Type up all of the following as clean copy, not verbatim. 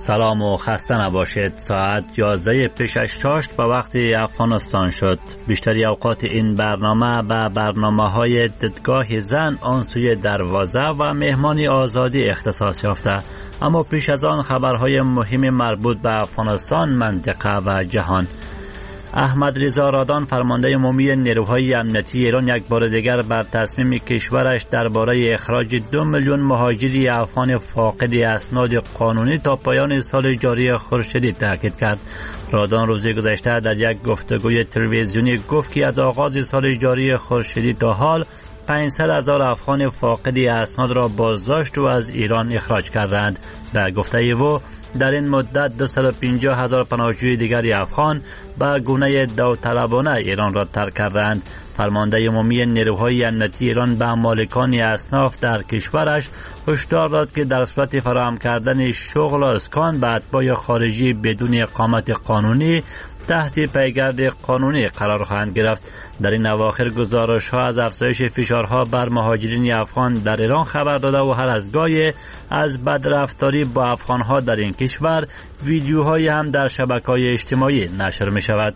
سلام و خسته نباشید. ساعت 11 پیش از چاشت به وقت افغانستان شد. بیشتری اوقات این برنامه به برنامه‌های دیدگاه زن آن سوی دروازه و مهمانی آزادی اختصاص یافته، اما پیش از آن خبرهای مهم مربوط به افغانستان، منطقه و جهان. احمد رضا رادان، فرمانده عمومی نیروهای امنیتی ایران، یک بار دیگر بر تصمیم کشورش درباره اخراج 2 میلیون مهاجری افغان فاقد اسناد قانونی تا پایان سال جاری خورشیدی تاکید کرد. رادان روز گذشته در یک گفتگوی تلویزیونی گفت که از آغاز سال جاری خورشیدی تا حال 500,000 افغان فاقد اسناد را بازداشت و از ایران اخراج کردند. در گفته او، در این مدت 250,000 پناهجوی دیگری افغان به گونه داوطلبانه ایران را ترک کردند. فرمانده عمومی نیروهای امنیتی ایران به مالکان اصناف در کشورش هشدار داد که در صورت فراهم کردن شغل و اسکان به اتباع خارجی بدون اقامت قانونی تحت پیگرد قانونی قرار خواهند گرفت. در این اواخر گزارش‌ها از افزایش فشارها بر مهاجرین افغان در ایران خبر داده و هر از گاهی از بدرفتاری با افغان‌ها در این کشور ویدیوهایی هم در شبکه‌های اجتماعی نشر می‌شود.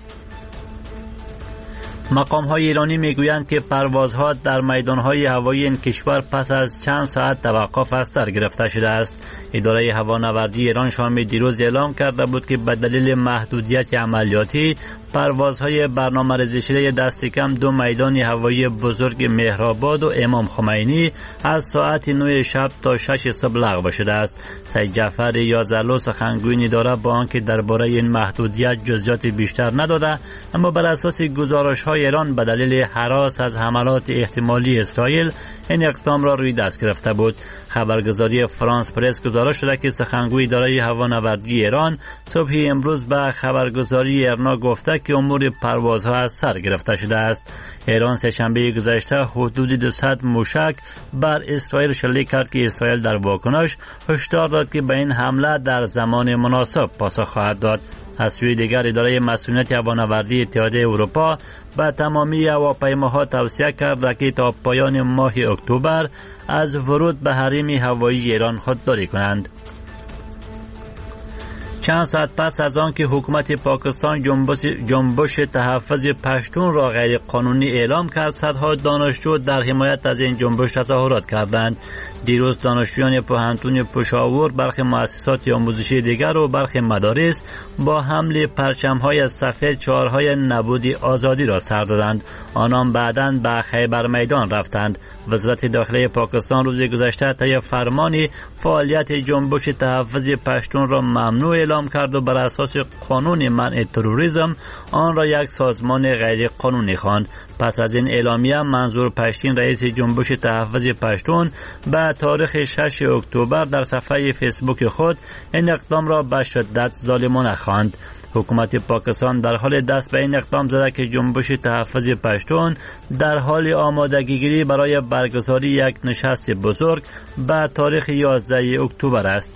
مقام‌های ایرانی میگویند که پروازها در میدان‌های هوایی این کشور پس از چند ساعت توقف از سر گرفته شده است. اداره هوانوردی ایران شام دیروز اعلام کرده بود که به دلیل محدودیت عملیاتی پروازهای برنامه‌ریزی شده دست کم 2 میدان هوایی بزرگ مهرآباد و امام خمینی از ساعت 9 شب تا 6 صبح لغو شده است. سید جعفر یازلو، سخنگوی اداره، با آنکه درباره این محدودیت جزئیات بیشتر نداده، اما بر اساس گزارش‌های ایران به دلیل هراس از حملات احتمالی اسرائیل این اقدام را روی دست گرفته بود. خبرگزاری فرانس پرس گزارش شده که سخنگوی اداره هوانوردی ایران صبح امروز به خبرگزاری ارنا گفته که امور پروازها از سر گرفته شده است. ایران سه‌شنبه گذشته حدود 200 موشک بر اسرائیل شلیک کرد که اسرائیل در واکنش هشدار داد که به این حمله در زمان مناسب پاسخ خواهد داد. از سوی دیگر اداره مسئولیت هوانوردی اتحادیه اروپا به تمامی هواپیماها توصیه کرد که تا پایان ماه اکتبر از ورود به حریم هوایی ایران خودداری کنند. چند ساعت پس از آن که حکومت پاکستان جنبش تحفظ پشتون را غیر قانونی اعلام کرد، صدها دانشجو در حمایت از این جنبش تظاهرات کردند. دیروز دانشجویان پوهنتون پشاور، برخی مؤسسات آموزشی دیگر و برخی مدارس با حمل پرچم‌های سفید شعارهای نبود آزادی را سر دادند. آنان بعداً به خیبر میدان رفتند. وزارت داخلی پاکستان روز گذشته طی فرمانی فعالیت جنبش تحفظ پشتون را ممنوع اعلام کرد و بر اساس قانون منع تروریسم آن را یک سازمان غیر قانونی خواند. پس از این اعلامیه، منظور پشتین، رئیس جنبش تحفظ پشتون، به تاریخ 6 اکتبر در صفحه فیسبوک خود این اقدام را به شدت ظالمانه خواند. حکومت پاکستان در حال دست به این اقدام زده که جنبش تحفظ پشتون در حال آمادگیگیری برای برگزاری یک نشست بزرگ به تاریخ 11 اکتبر است.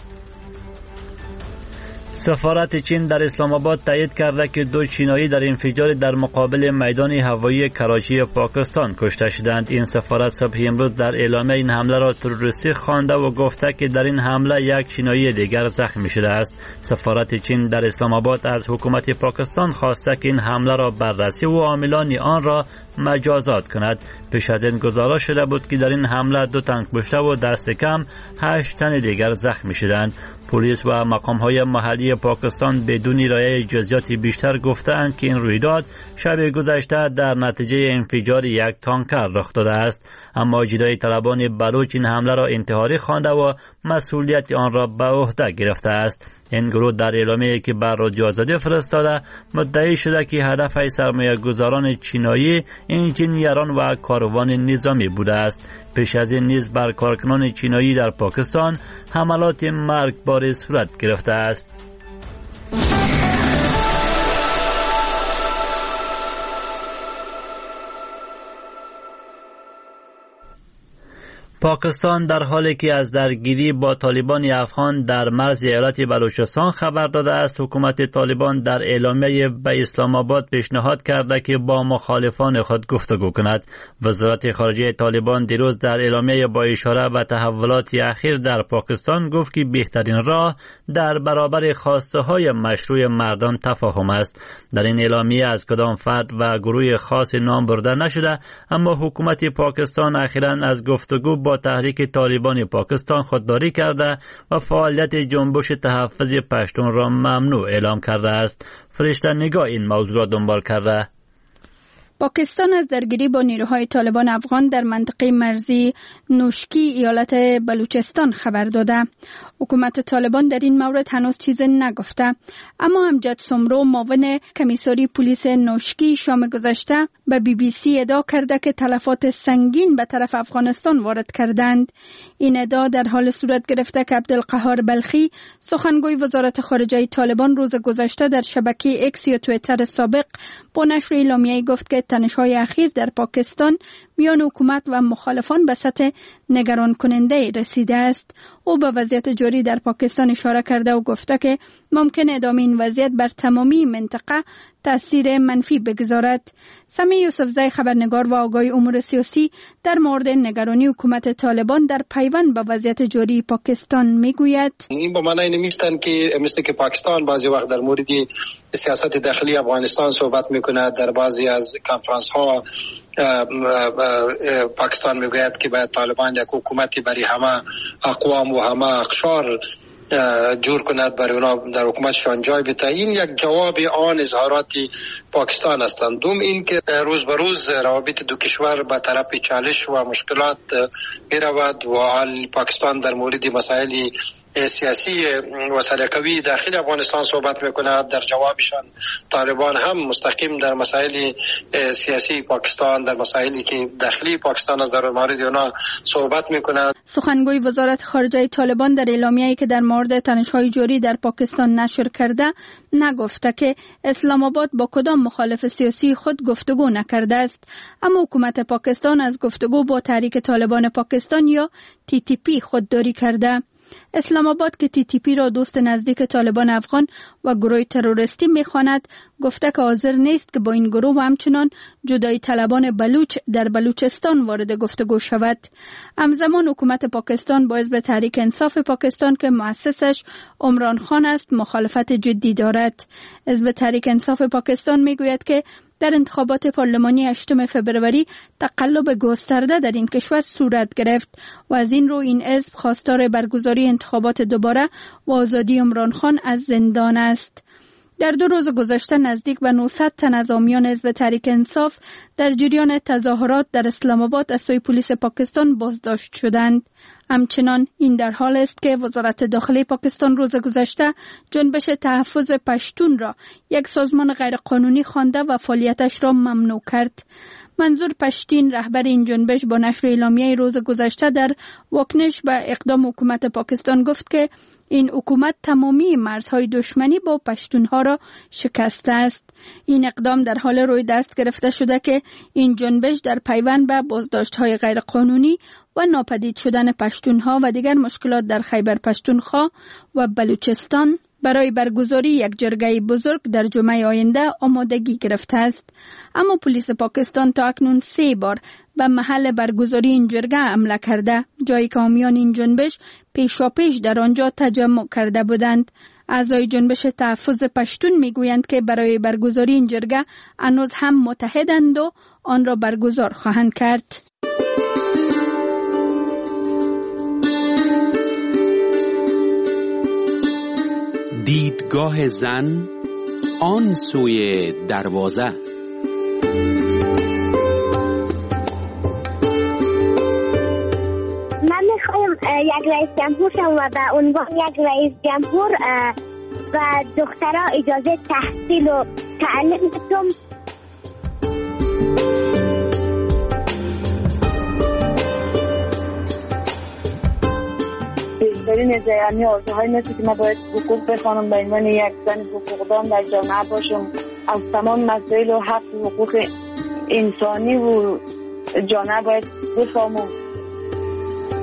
سفارت چین در اسلام آباد تایید کرده که 2 چینایی در انفجار در مقابل میدان هوایی کراچی پاکستان کشته شدند. این سفارت صبح امروز در اعلامیه این حمله را تروریستی خوانده و گفته که در این حمله یک چینایی دیگر زخمی شده است. سفارت چین در اسلام آباد از حکومت پاکستان خواسته که این حمله را بررسی و عاملان آن را مجازات کند. پیش از این گزارش شده بود که در این حمله 2 تن کشته و دست کم 8 تن دیگر زخمی شدند. پلیس و مقام‌های محلی پاکستان بدون رعایت جزئیات بیشتر گفتند که این رویداد شب گذشته در نتیجه انفجار یک تانکر رخ داده است، اما جدای طلبان بلوچ این حمله را انتحاری خوانده و مسئولیت آن را به عهده گرفته است. این گروه در اعلامیه‌ای که بر رادیو آزادی فرستاده مدعی شده که هدف سرمایه‌گذاران چینایی انجینیران و کاروان نظامی بوده است. پیش از این نیز بر کارکنان چینایی در پاکستان حملات مرگبار صورت گرفته است. پاکستان در حالی که از درگیری با طالبان افغان در مرز ایالت بلوچستان خبر داده است، حکومت طالبان در اعلامیه به اسلام آباد پیشنهاد کرده که با مخالفان خود گفتگو کند. وزارت خارجه طالبان دیروز در اعلامیه با اشاره به تحولات اخیر در پاکستان گفت که بهترین راه در برابر خواسته های مشروع مردم تفاهم است. در این اعلامیه از کدام فرد و گروه خاص نام برده نشده، اما حکومت پاکستان اخیراً از گفتگو با تحریک طالبان پاکستان خودداری کرده و فعالیت جنبش تحفظ پشتون را ممنوع اعلام کرده است. فرشته نگاه این موضوع را دنبال کرده. پاکستان از درگیری با نیروهای طالبان افغان در منطقه مرزی نوشکی ایالت بلوچستان خبر داده. حکومت طالبان در این مورد هنوز چیز نگفته، اما امجد سمرو معاون کمیساری پلیس نوشکی شام گذشته به BBC ادعا کرده که تلفات سنگین به طرف افغانستان وارد کردند. این ادعا در حال صورت گرفته که عبدالقهار بلخی سخنگوی وزارت خارجه طالبان روز گذشته در شبکه اکس یا توییتر سابق با نشر اعلامیه‌ای گفت که تنش‌های اخیر در پاکستان میان حکومت و مخالفان به سطح نگران کننده رسیده است. او به وضعیت جاری در پاکستان اشاره کرده و گفته که ممکن ادامه این وضعیت بر تمامی منطقه تأثیر منفی بگذارد. سمیع یوسفزی خبرنگار و آگاه امور سیاسی در مورد نگرانی حکومت طالبان در پیوند به وضعیت جاری پاکستان میگوید: این به معنی نمیستن که مثل که پاکستان بعضی وقت در مورد سیاست داخلی افغانستان صحبت میکنه. در بعضی از کنفرانس ها پاکستان میگوید که باید طالبان یک حکومتی برای همه اقوام و همه اقشار جور کند، برای اونا در حکومتشان جای بده. این یک جواب آن اظهارات پاکستان هستند. دوم این که روز به روز روابط دو کشور به طرف چالش و مشکلات می رود و حال پاکستان در مورد مسائل سیاسی و سلیقه‌ای داخل افغانستان صحبت میکنه. در جوابشان طالبان هم مستقیم در مسائل سیاسی پاکستان، در مسائلی که داخلی پاکستان از در مورد اونا صحبت میکنه. سخنگوی وزارت خارجه طالبان در اعلامیه‌ای که در مورد تنش‌های جاری در پاکستان نشر کرده نگفته که اسلام آباد با کدام مخالف سیاسی خود گفتگو نکرده است، اما حکومت پاکستان از گفتگو با تحریک طالبان پاکستان یا TTP خودداری کرده. اسلام آباد که TTP را دوست نزدیک طالبان افغان و گروه تروریستی می‌خواند، گفته که حاضر نیست که با این گروه و همچنان جدایی طلبان بلوچ در بلوچستان وارد گفتگو شود. همزمان حکومت پاکستان با حزب تحریک انصاف پاکستان که مؤسسش عمران خان است مخالفت جدی دارد. حزب تحریک انصاف پاکستان میگوید که در انتخابات پارلمانی 8 فبروری تقلب گسترده در این کشور صورت گرفت و از این رو این حزب خواستار برگزاری انتخابات دوباره و آزادی عمران خان از زندان است. در 2 روز گذشته نزدیک به 900 تن از حامیان حزب تحریک انصاف در جریان تظاهرات در اسلام آباد از سوی پلیس پاکستان بازداشت شدند. همچنان این در حال است که وزارت داخلی پاکستان روز گذشته جنبش تحفظ پشتون را یک سازمان غیرقانونی خوانده و فعالیتش را ممنوع کرد. منظور پشتین رهبر این جنبش با نشر اعلامیه روز گذشته در واکنش به اقدام حکومت پاکستان گفت که این حکومت تمامی مرزهای دشمنی با پشتونها را شکسته است. این اقدام در حال روی دست گرفته شده که این جنبش در پیوند به بازداشت‌های غیرقانونی و ناپدید شدن پشتونها و دیگر مشکلات در خیبر پشتونخوا و بلوچستان برای برگزاری یک جرگه بزرگ در جمعه آینده آمادگی گرفته است. اما پلیس پاکستان تا اکنون 3 بار به محل برگزاری این جرگه حمله کرده، جایی که حامیان این جنبش پیشاپیش در آنجا تجمع کرده بودند. اعضای جنبش تحفظ پشتون میگویند که برای برگزاری این جرگه هنوز هم متحدند و آن را برگزار خواهند کرد. دیدگاه زن آن سوی دروازه. من میخوایم یک رئیس جمهور شم و به عنوان یک رئیس جمهور و دخترها اجازه تحصیل و تعلیم بدم. بهترین یعنی آرزوهای نیست که من باید حقوق بخوانم به عنوان یک زن حقوقدان در جامعه باشم، از تمام مسائل و حق و حقوق انسانی و جامعه باید بفهمم.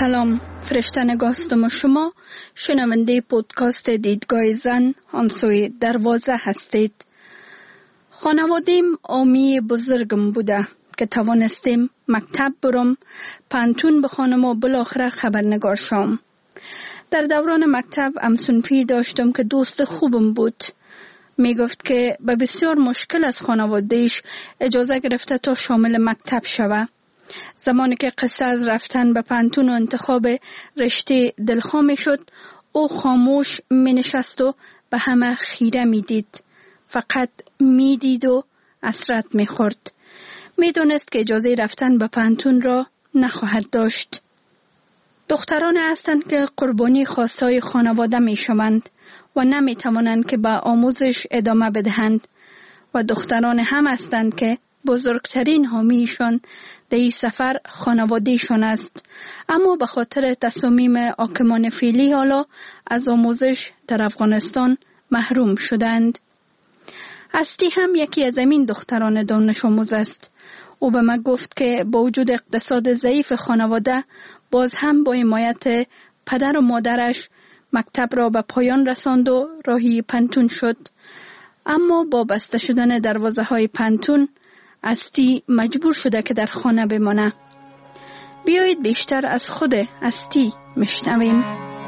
سلام، فرشته نگاهستم و شما شنونده پودکاست دیدگاه زن همسوی دروازه هستید. خانوادیم آمی بزرگم بوده که توانستیم مکتب برم، پانتون بخوانم و بالاخره خبرنگار شم. در دوران مکتب همسنفی داشتم که دوست خوبم بود. می گفت که به بسیار مشکل از خانوادهش اجازه گرفته تا شامل مکتب شوه. زمانی که قصه از رفتن به پانتون و انتخاب رشته دلخواه می شد، او خاموش می نشست و به همه خیره می دید. فقط می دید و حسرت می خورد. می دونست که اجازه رفتن به پانتون را نخواهد داشت. دختران هستند که قربانی خواستهای خانواده می شوند و نمی توانند که به آموزش ادامه بدهند و دختران هم هستند که بزرگترین حامیشان در این سفر خانوادهشان است، اما به خاطر تصامیم حاکمان فعلی حالا از آموزش در افغانستان محروم شدند. هستی هم یکی از این دختران دانش آموز است. او به من گفت که با وجود اقتصاد ضعیف خانواده باز هم با حمایت پدر و مادرش مکتب را به پایان رساند و راهی پانتون شد. اما با بسته شدن دروازه های پانتون هستی مجبور شده که در خانه بمانه. بیایید بیشتر از خود هستی میشنویم.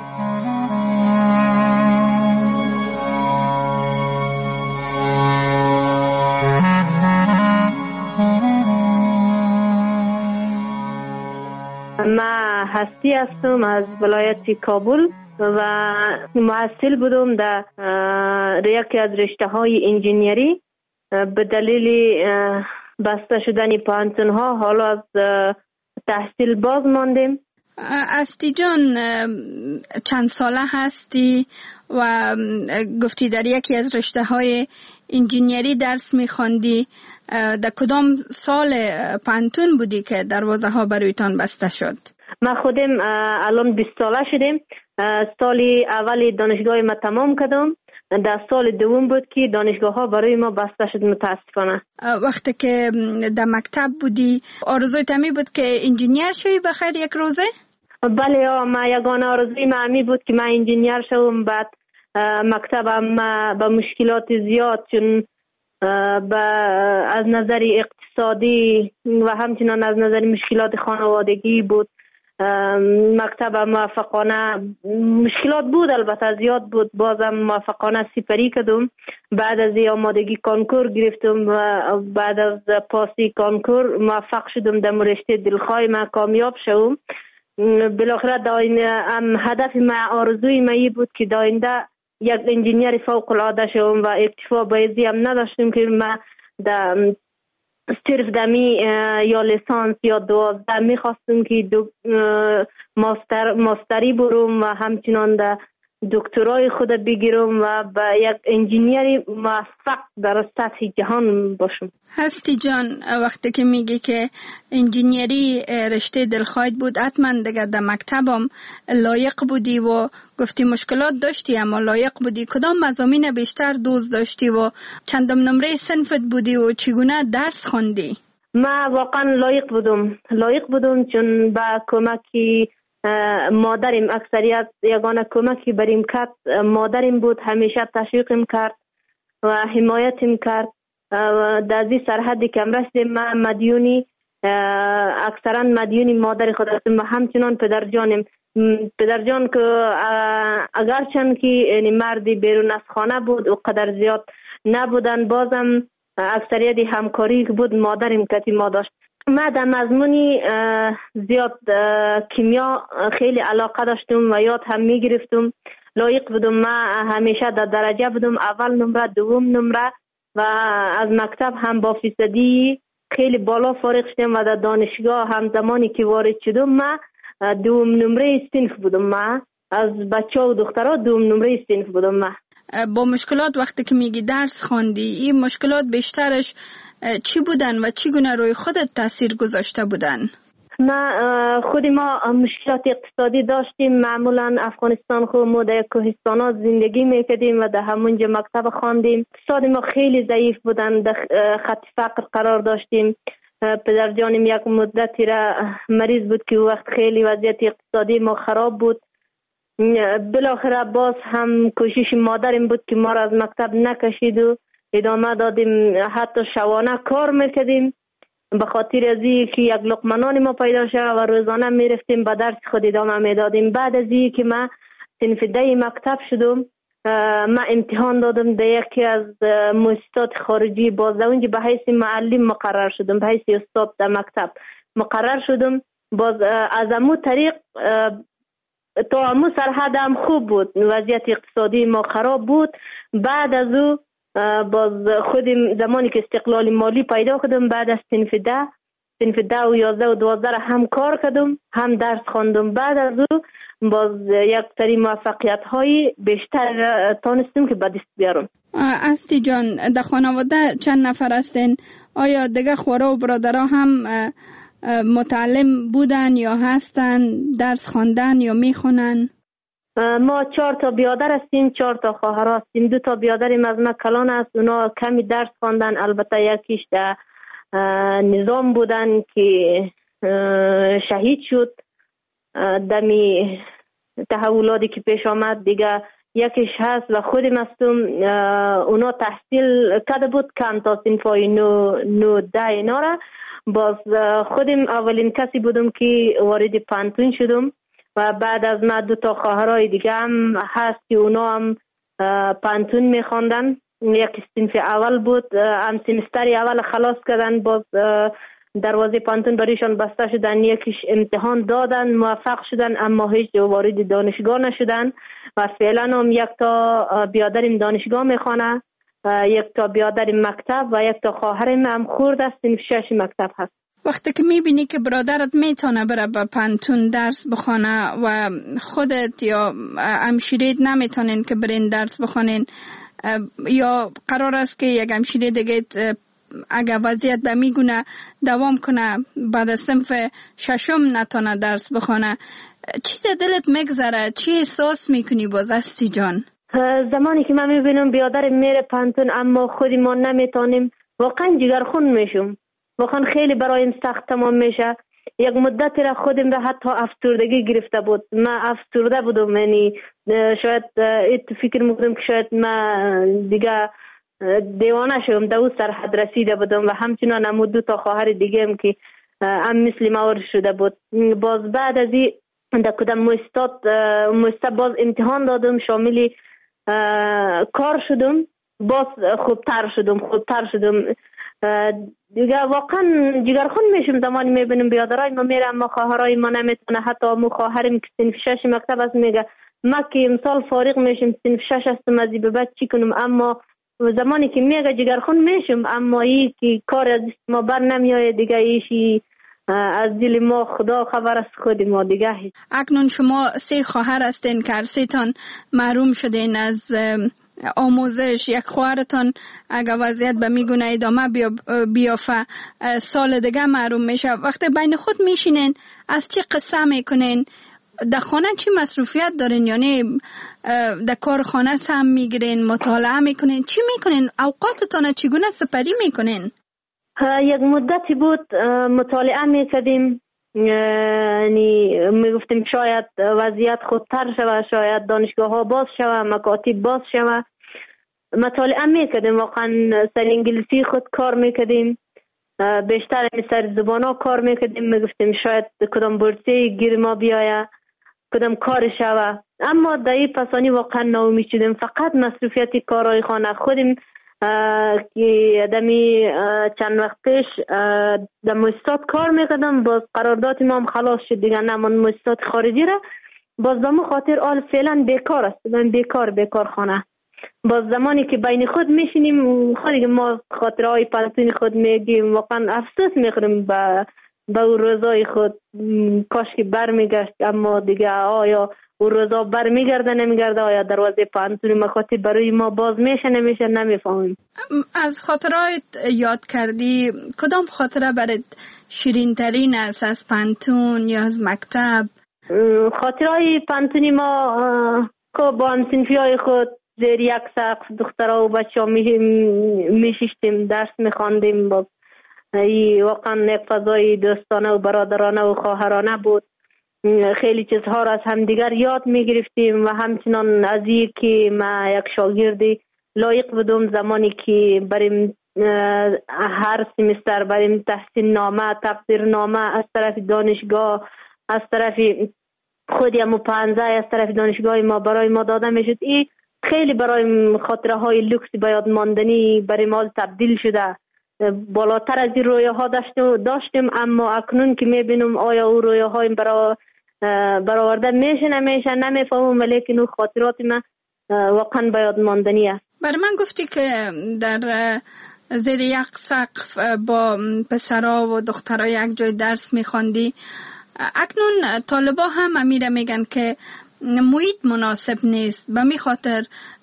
من هستی هستم از ولایت کابل و محصل بودم در یکی از رشته های انجینیری. به دلیل بسته شدن پانتون ها حالا از تحصیل باز ماندیم. هستی جان، چند ساله هستی و گفتی در یکی از رشته های انجینیری درس میخواندی؟ در کدام سال پانتون بودی که دروازه ها برایتان بسته شد؟ ما خودم الان 20 ساله شدیم. سال اول دانشگاه ما تمام کردم. در سال دوم بود که دانشگاه ها برای ما بسته شد متاسفانه. وقتی که در مکتب بودی آرزوی تمی بود که انجینیر شوی بخیر یک روزه؟ بله، ما یگانه آرزوی ما همی بود که من انجینیر شوم. بعد مکتبم با مشکلات زیاد، چون از نظر اقتصادی و همچنان از نظر مشکلات خانوادگی بود. مکتب موفقانه مشکلات بود، البته زیاد بود، بازم موفقانه سپری کردم. بعد از آمادگی کنکور گرفتم و بعد از پاسی کنکور موفق شدم در رشته دلخواه من کامیاب شدم. بالاخره هدف من، آرزوی من بود که داینده یک انجینیر فوق العاده شدم و اکتفا به ازی هم نداشتم که من در صرف دمی یا لیسانس یا 12 میخواستم که ماستری برم و همچنان در دکترای خود بگیرم و به یک انجینیری موفق در سطح جهان باشم. هستی جان، وقتی که میگی که انجینیری رشته دلخواهت بود، حتما دیگه در مکتبم لایق بودی و گفتی مشکلات داشتی اما لایق بودی. کدام مضامین بیشتر دوست داشتی و چندم نمره صنفت بودی و چگونه درس خواندی؟ من واقعا لایق بودم چون با کمکی مادرم، اکثریت یگانه کمکی بریم کرد مادرم بود. همیشه تشویقم کرد و حمایتم کرد. در این سرحدی که رسیدم من مدیونی، اکثرا مدیونی مادر خود هستم و همچنان پدرجان که اگرچند که یعنی مردی بیرون از خانه بود و قدر زیاد نبودن، بازم اکثریت همکاری که بود مادرم کتی ما داشت. من در مضمونی زیاد کیمیا خیلی علاقه داشتم و یاد هم می گرفتم. لایق بودم. من همیشه در درجه بودم، اول نمره، دوم نمره و از مکتب هم با فیصدی خیلی بالا فارغ شدم و در دانشگاه هم زمانی که وارد شدم من دوم نمره صنف بودم. من از بچه و دخترها دوم نمره صنف بودم. من با مشکلات وقتی که میگی درس خواندی، این مشکلات بیشترش چی بودن و چگونه روی خودت تاثیر گذاشته بودن؟ خود ما مشکلات اقتصادی داشتیم. معمولا افغانستان خود ما در کوهستانات زندگی میکردیم و در همونجا مکتب خواندیم. اقتصاد ما خیلی ضعیف بودن، در خط فقر قرار داشتیم. پدر جانم یک مدتی را مریض بود که وقت خیلی وضعیت اقتصادی ما خراب بود. بالاخره باز هم کوشش مادرم بود که ما را از مکتب نکشید و ادامه دادیم، حتی شبانه کار میکردیم به خاطر از که یک لقمه نان ما پیدا شد و روزانه میرفتیم به درس خود ادامه میدادیم. بعد از که من صنف 10 مکتب شدم، من امتحان دادم در یکی از مؤسسات خارجی، باز اونجا به حیث معلم مقرر شدم، به حیث استاد در مکتب مقرر شدم. باز از امو طریق تا امو سرحد هم خوب بود، وضعیت اقتصادی ما خراب بود. بعد از او باز خودم زمانی که استقلال مالی پیدا کردم، بعد از صنف 10 و 11 و 12 هم کار کردم، هم درس خواندم. بعد از او باز یک سری موفقیت های بیشتر تانستم که به دست بیارم. استی جان، در خانواده چند نفر هستین؟ آیا دیگه خواره و برادرها هم متعلم بودن یا هستن، درس خواندن یا میخونن؟ ما 4 تا بیادر هستیم، 4 تا خواهر هستیم. 2 تا بیادریم از ما کلان است، اونا کمی درس خواندن، البته یکیش در نظام بودن که شهید شد دمی تحولاتی که پیش آمد. دیگه یکیش هست و خودم هستم، اونا تحصیل کرده بود کم تا صنفای 9 10 اینا را. باز خودم اولین کسی بودم که وارد پانتون شدم و بعد از ما 2 تا خواهرای دیگه هم هست که اونا هم پانتون میخواندن. یک صنف اول بود، هم سمستر اول خلاص کردن، باز دروازه پانتون برایشان بسته شدن، یکیش امتحان دادن موفق شدن اما هیچ وارد دانشگاه نشدن و فعلا هم 1 تا بیادرم دانشگاه میخوانه، 1 تا بیادرم مکتب و 1 تا خواهرم هم خورد است صنف 6 مکتب هست. وقتی که میبینی که برادرت میتونه بره به پانتون درس بخونه و خودت یا همشیرت نمیتونین که برین درس بخونین، یا قرار است که یک همشیره دیگه اگر وضعیت به میگونه دوام کنه بعد از صنف 6 نتونه درس بخونه، چی در دلت میگذره؟ چی احساس میکنی باز استی جان؟ زمانی که من میبینم بیادرم میره پانتون اما خودی ما نمیتونیم، واقعا جگرخون میشم، واقعا خیلی برایم سخت تمام میشه. یک مدت را خودم را حتی افسردگی گرفته بود، من افسرده بودم، یعنی شاید فکر میکنم که شاید من دیگه دیوانه شدم، در اون سرحد رسیده بودم و همچنان هم 2 تا خواهر دیگه هم که هم مثل ما شده بود. باز بعد از این در کدام مؤسسه باز امتحان دادم، شامل کار شدم، باز خوبتر شدم دیگه. واقعا جگرخون میشم زمانی میبینم بیادرای ما میره اما خواهرای ما نمیتونه. حتی مو خواهرم که صنف 6 مکتب است میگه ما که امسال فارغ میشم صنف 6 هستم از به بعد چی کنم، اما زمانی که میگه جگرخون میشم اما ای که کار از ما بر نمیایه دیگه، ایشی از دل ما خدا خبر است، خود ما دیگه. اکنون شما 3 خواهر هستین که هر 3 تان محروم شدین از آموزش. یک خواهرتان اگر وضعیت به میگونه ادامه بیافه سال دیگه محروم میشه. وقتی بین خود میشینین از چی قصه میکنین؟ در خانه چی مصروفیت دارین؟ یعنی در کار خانه هم میگیرین، مطالعه میکنین، چی میکنین؟ اوقاتتان چگونه سپری میکنین؟ یک مدتی بود مطالعه میکردیم، یعنی میگفتیم شاید وضعیت خودتر شوه، شاید دانشگاه ها باز شوه، مکاتب باز شوه. مطالعه میکردیم، واقعا سر انگلیسی خود کار میکردیم، بیشتر سر زبان ها کار میکردیم، میگفتیم شاید کدام بورسی گیر ما بیایه، کدام کار شوه. اما در این پسانی واقعا ناامید شدیم، فقط مصروفیت کارهای خانه خودیم که دمی چند وقت پیش در مؤسسات کار میکردم، باز قرارداد ما هم خلاص شد دیگه، نمان مؤسسات خارجی را. باز دمو خاطر آل فعلا بیکار است، من بیکار خانه. باز زمانی که بین خود میشینیم خودی ما خاطرهای پانتون خود میگیم، واقعا افسوس میخوریم به اون روزای خود، کاش که بر میگشت. اما دیگه آیا اون روزا بر میگرده نمیگرده، آیا دروازه پانتون مکاتب برای ما باز میشه نمیشه نمیفهمیم. از خاطرات یاد کردی، کدام خاطره برات شیرین ترین است از پانتون یا از مکتب؟ خاطرهای پانتونی ما که با همسنفی های خود زیر یک سقف دخترها و بچه ها میشیشتیم، درس میخواندیم، با واقعا یک فضای دوستانه و برادرانه و خواهرانه بود. خیلی چیزها را از همدیگر یاد می گرفتیم و همچنان از که ما یک شاگردی لایق بودم زمانی که بریم هر سمستر بریم تحصیل نامه تقدیر نامه از طرف دانشگاه از طرف خودیم و پانزه از طرف دانشگاه ما برای ما داده می شد. این خیلی برای خاطره های لوکس به یاد ماندنی برای ما تبدیل شده. بالاتر از این رویه ها داشتیم اما اکنون که می بینم آیا او رویه های برآورده میشه نمیشه نمیفهمم، ولیکن اون خاطرات من واقعا به یاد ماندنی است. برای من گفتی که در زیر یک سقف با پسرها و دخترها یک جای درس میخواندی. اکنون طالبا هم امیره میگن که محیط مناسب نیست، به می خاطر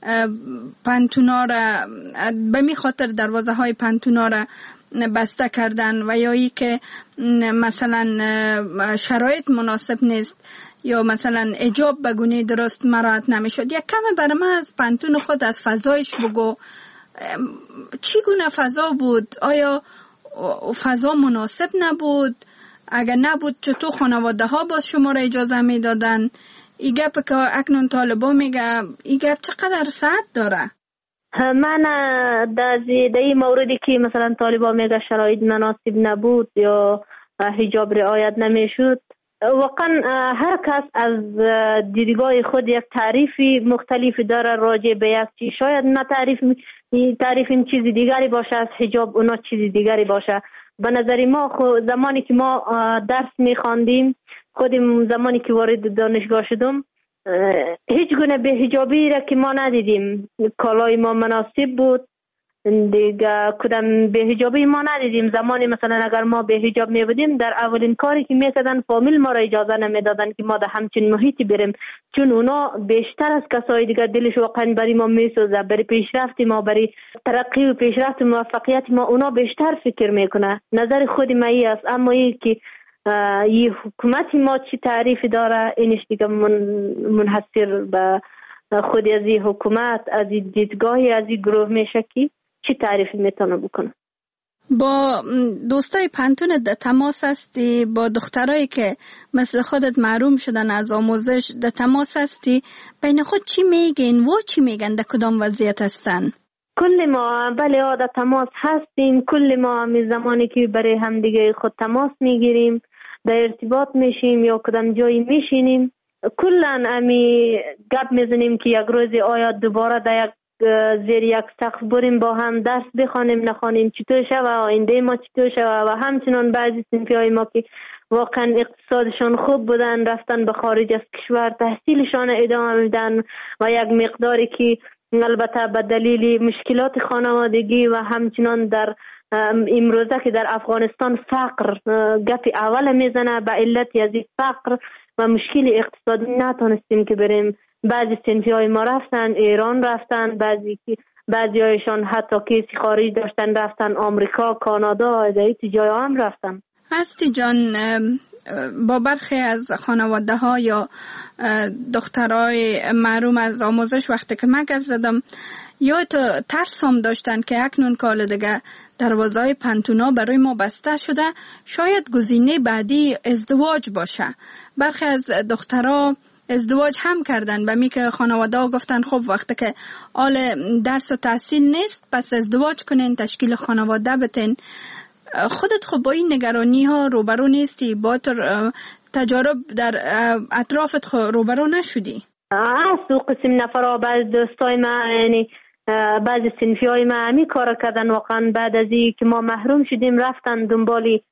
پانتونا را به می خاطر دروازه های پانتونا را بسته کردن و یا ای که مثلا شرایط مناسب نیست یا مثلا حجاب به گونه درست مراعات نمیشد. یک کم برای من از پانتون خود از فضایش بگو، چی گونه فضا بود؟ آیا فضا مناسب نبود؟ اگر نبود چطور خانواده ها باز شما را اجازه می دادن؟ این گپ که اکنون طالبا میگه این گپ چقدر صحت داره؟ من در این موردی که مثلا طالبا میگه شرایط مناسب نبود یا حجاب رعایت نمیشد، واقعا هر کس از دیدگاه خود یک تعریفی مختلفی داره راجع به یک چیز. شاید ما تعریف این چیز دیگری باشه از حجاب، اونا چیز دیگری باشه. به نظر ما زمانی که ما درس میخواندیم، خودم زمانی که وارد دانشگاه شدم هیچ گونه به حجابی را که ما ندیدیم. کالای ما مناسب بود دیگه، کدام به حجابی ما ندیدیم. زمانی مثلا اگر ما به حجاب می بودیم در اولین کاری که میکردن فامیل ما را اجازه نمیدادن که ما در همچین محیطی بریم، چون اونا بیشتر از کسای دیگر دلش واقعا برای ما میسوزه، برای پیشرفت ما، برای ترقی و پیشرفت موفقیت ما اونا بیشتر فکر میکنه. نظر خود ما ای است. اما ای که این حکومت ما چی تعریفی داره اینش دیگه منحصر به خود از این حکومت، از این دیدگاهی از این گروه میشه که چی تعریفی میتونه بکنه. با دوستای پانتون در تماس هستی؟ با دخترایی که مثل خودت محروم شدن از آموزش در تماس هستی؟ بین خود چی میگین و چی میگن؟ در کدام وضعیت هستن؟ کل ما بله در تماس هستیم. کل ما می زمانی که برای هم دیگه خود تماس میگیریم، در ارتباط میشیم یا کدام جایی میشینیم، کلن امی گپ میزنیم که یک روز آیا دوباره در یک زیر یک سقف بریم با هم درس بخوانیم نخوانیم، چطور شوه آینده ما چطور شوه. و همچنان بعضی صنفی‌های ما که واقعا اقتصادشان خوب بودن رفتن به خارج از کشور تحصیلشان ادامه میدن و یک مقداری که البته به دلیل مشکلات خانوادگی و همچنان در امروزه که در افغانستان فقر گپ اول میزنه، به علت از فقر و مشکل اقتصادی نتونستیم که بریم. بعضی صنفی‌های ما رفتن ایران، رفتن بعضی هایشان حتی کیسی خارج داشتن رفتن آمریکا، کانادا، دیگه جای هم رفتن. هستی جان، با برخی از خانواده ها یا دخترای محروم از آموزش وقتی که من گپ زدم یا تو ترس هم داشتن که اکنون کال دیگه دروازه‌های پانتونا برای ما بسته شده، شاید گزینه بعدی ازدواج باشه. برخی از دخترها ازدواج هم کردن به می که خانواده ها گفتن خب وقتی که آل درس و تحصیل نیست پس ازدواج کنین، تشکیل خانواده بتین. خودت خب با این نگرانی ها روبرو نیستی؟ با تجارب در اطرافت روبرو نشدی؟ تو قسم نفرها بعض دوستای ما یعنی بعض صنفی های ما همی کار کردن. واقعا بعد از این که ما محروم شدیم رفتن دنبالی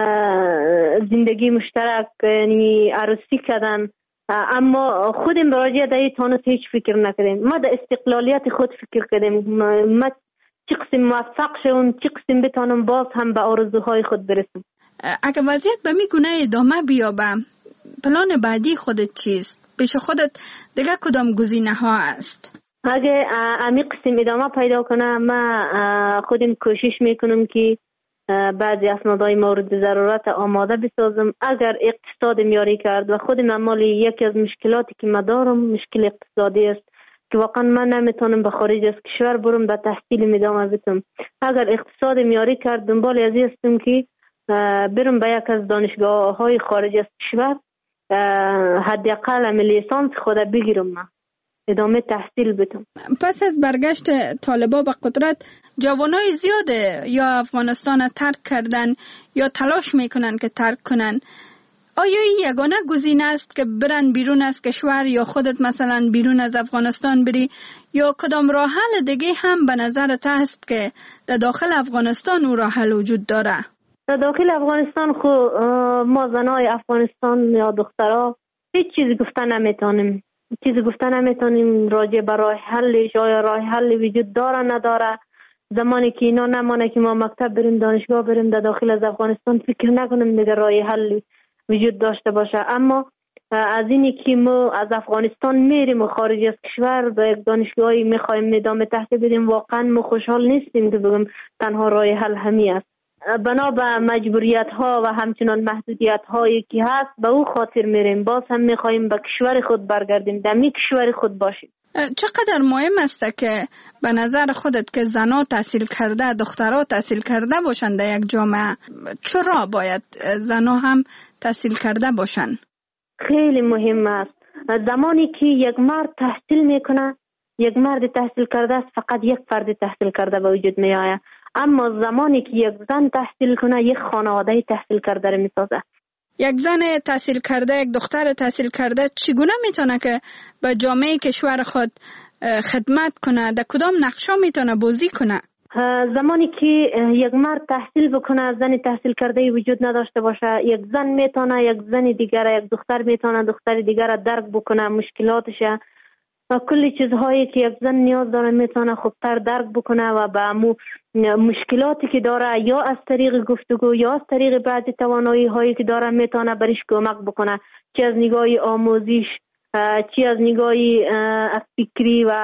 زندگی مشترک یعنی عروسی کردن، اما خودم راجع به این تانست هیچ فکر نکردیم. ما در استقلالیت خود فکر کردیم، ما چی قسم موفق شدم، چی قسم بتانم باز هم به آرزوهای خود برسم. اگه وضعیت به می گونه ادامه بیابه پلان بعدی خودت چیست؟ پیش خودت دیگه کدام گزینه ها است؟ اگه امی قسم ادامه پیدا کنه ما خودم کوشش میکنم که بعضی اسنادهای مورد ضرورت آماده بسازم. اگر اقتصاد میاری کرد و خودم مالی یکی از مشکلاتی که ما دارم مشکل اقتصادی است، که واقعا من نمیتونم به خارج از کشور برم به تحصیل ادامه بدم. اگر اقتصاد میاری کرد دنبال ازی هستم که برم به یک از دانشگاه های خارج از کشور حداقل لیسانس خود بگیرم، من ادامه تحصیل بدم. پس از برگشت طالبان به قدرت جوانای زیاده یا افغانستان ترک کردن یا تلاش میکنن که ترک کنن. آیا این یگانه گزینه است که برن بیرون از کشور یا خودت مثلا بیرون از افغانستان بری، یا کدام راه حل دیگه هم به نظرت هست که در داخل افغانستان او راه حل وجود داره؟ در داخل افغانستان ما زنای افغانستان یا دخترها هیچ چیزی گفتن نمیتونیم راجع به راه حلش، آیا راه حل وجود داره نداره. زمانی که اینا نمانه که ما مکتب بریم دانشگاه بریم در داخل از افغانستان فکر نکنیم دیگه راه حل وجود داشته باشه. اما از اینی که ما از افغانستان میریم و خارج از کشور به یک دانشگاهی میخوایم ادامه تحصیل بدیم، واقعا ما خوشحال نیستیم که بگم تنها راه حل همین است. بنا به مجبوریت ها و همچنان محدودیت هایی که هست به او خاطر میریم. باز هم میخوایم به کشور خود برگردیم، در می کشور خود باشیم. چقدر مهم است که به نظر خودت که زنها تحصیل کرده، دخترها تحصیل کرده باشن در یک جامعه؟ چرا باید زنها هم تحصیل کرده باشن؟ خیلی مهم است. زمانی که یک مرد تحصیل میکنه، یک مرد تحصیل کرده است، فقط یک فرد تحصیل کرده به وجود می آید. اما زمانی که یک زن تحصیل کنه، یک خانواده تحصیل کرده رو میسازه. یک زن تحصیل کرده، یک دختر تحصیل کرده چگونه میتونه که به جامعه کشور خود خدمت کنه؟ در کدام نقشا میتونه بازی کنه؟ زمانی که یک مرد تحصیل بکنه، زن تحصیل کرده وجود نداشته باشه، یک زن میتونه یک زن دیگر، یک دختر میتونه دختر دیگر درک بکنه، مشکلاتش و کلی چیزهایی که یک زن نیاز داره میتونه خوبتر درک بکنه و به مشکلاتی که داره یا از طریق گفتگو یا از طریق بعضی توانایی هایی که داره میتونه برش کمک بکنه، چه از نگاه آموزش، چه از نگاه فکری و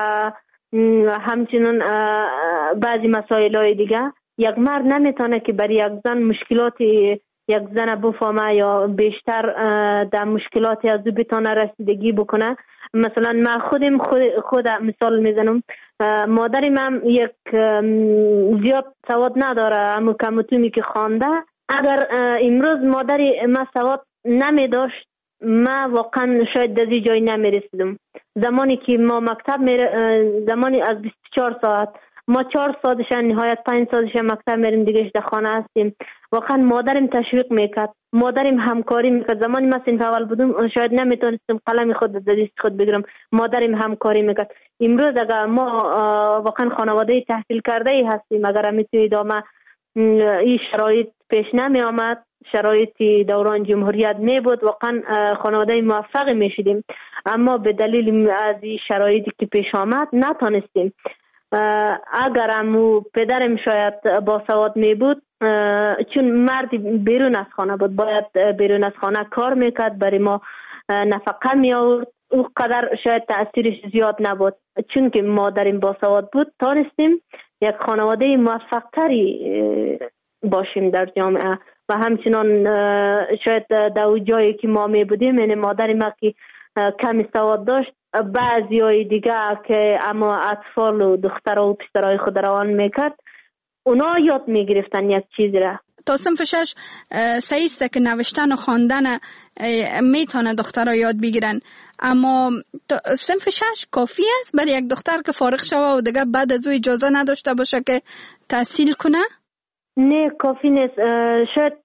همچنین بعضی مسائل های دیگه. یک مرد نمیتونه که برای یک زن مشکلات یک زن بفهمه یا بیشتر در مشکلات از او بتونه رسیدگی بکنه. مثلا من خود مثال میزنم، مادرم هم یک زیاد سواد نداره، اما کمتونی که خوانده. اگر امروز مادر من سواد نمی داشت، من واقعا شاید در جای نمی رسیدم. زمانی که ما مکتب زمانی از 24 ساعت ما 4 ساعتش نهایت 5 ساعتش مکتب میریم، دیگه در خانه هستیم. واقعا مادرم تشویق میکرد، مادرم همکاری میکرد. زمانی من صنف اول بودم شاید نمیتونستم قلم خود در دست خود بگیرم، مادرم همکاری میکرد. امروز اگر ما واقعا خانواده تحصیل کرده ای هستیم، اگر میتونید ادامه این شرایط پیش نمی آمد، شرایط دوران جمهوریت می بود، واقعا خانواده موفق می شدیم. اما به دلیل از این شرایطی که پیش آمد نتونستیم. اگر امو پدرم شاید با سواد می بود، چون مرد بیرون از خانه بود، باید بیرون از خانه کار میکرد، برای ما نفقه می آورد، او قدر شاید تأثیرش زیاد نبود. چون که مادرم با سواد بود، تانستیم یک خانواده موفق تری باشیم در جامعه. و همچنان شاید در جایی که ما می بودیم، یعنی مادر ما که کمی سواد داشت، بعضی های دیگه که اما اطفال و دخترها و پسرهای خود روان میکرد، اونا یاد میگرفتن یک چیز را. تا صنف 6 صحیح است که نوشتن و خواندن میتونه دخترها یاد بگیرن، اما صنف 6 کافی است برای یک دختر که فارغ شوه و دیگه بعد از او اجازه نداشته باشه که تحصیل کنه؟ نه، کافی نیست. شاید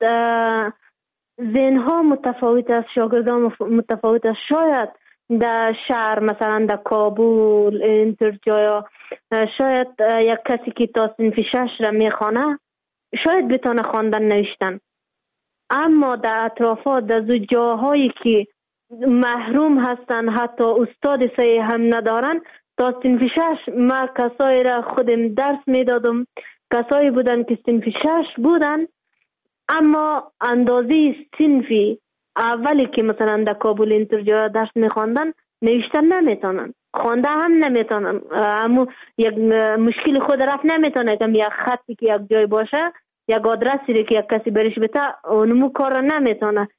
ذهنها متفاوت است، شاگردان متفاوت است. شاید در شهر مثلا در کابل اینطور جایا شاید یک کسی که تا صنف 6 را میخوانه شاید بتونه خواندن نوشتن، اما در اطرافات در جاهایی که محروم هستن، حتی استاد صحیح هم ندارن، تا صنف 6 ما کسایی را خودم درس میدادم، کسایی بودن که صنف 6 بودن اما اندازه صنفی اولی که مثلا در کابل اینطور جا درس میخواندن نوشتن نمیتونن، خوانده هم نمیتونن. اما یک مشکل خود رفت نمیتونه که یک خطی که یک جای باشه، یک آدرسی که یک کسی برش بده، اونمو کار نمیتونه.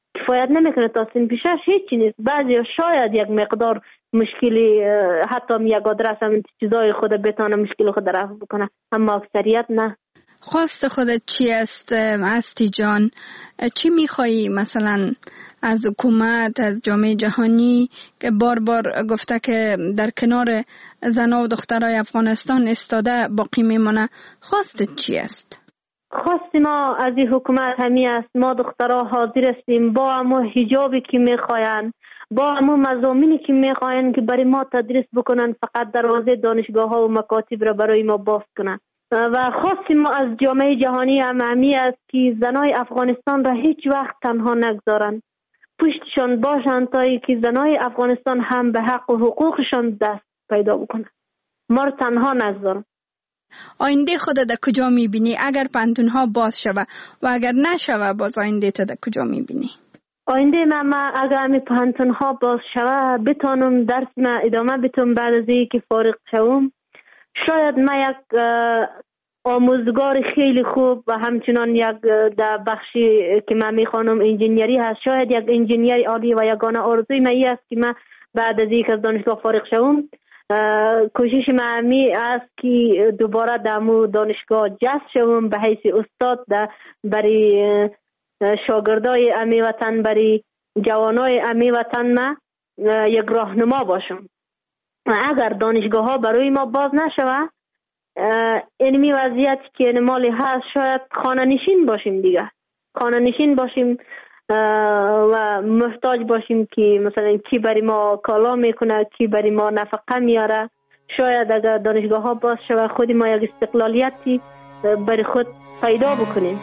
کفایت نمیکنه تا سن پیشش هیچی نیست. بعضی شاید یک مقدار مشکلی حتی یک آدرس هم چیزای خود بتانه مشکل خود رفع بکنه، اما اکثریت نه. خواست خودت چی است استی جان؟ چی میخوایی مثلا از حکومت، از جامعه جهانی که بار بار گفته که در کنار زنان و دخترای افغانستان استاده باقی میمونه؟ خواستت چی است؟ خواست ما از این حکومت همی است ما دخترها حاضر هستیم با همو حجابی که میخواین، با همو مضامینی که میخواین که برای ما تدریس بکنن، فقط دروازه دانشگاه ها و مکاتب را برای ما باز کنن. و خواست ما از جامعه جهانی هم همی است که زنای افغانستان را هیچ وقت تنها نگذارن، پشتشان باشن تا ای که زنای افغانستان هم به حق و حقوقشان دست پیدا بکنن، ما را تنها نگذارن. آینده خودت در کجا میبینی اگر پانتونها باز شوه و اگر نشوه باز آینده تا در کجا میبینی؟ آینده من اگر همی پانتونها باز شوه بتانم درس من ادامه بتونم بعد از اینکه فارغ شوم. شاید من یک آموزگار خیلی خوب و همچنان یک در بخشی که من میخوانم انجینیری هست، شاید یک انجینیر عالی و یگانه آرزوی من است که من بعد از اینکه از دانشگاه فارغ شوم کوشش من می است که دوباره در دانشگاه جذب شوم به حیث استاد برای شاگردای امی وطن، برای جوانای امی وطن ما یک راهنما باشم. اگر دانشگاه ها برای ما باز نشوه اینمی وضعیت که نمالی هست شاید خانه نشین باشیم دیگه، خانه نشین باشیم و محتاج باشیم که مثلا کی برای ما کالا میکنه، کی برای ما نفقه میاره. شاید اگر دانشگاه ها باز شوه خودی ما یک استقلالیتی برای خود پیدا بکنیم.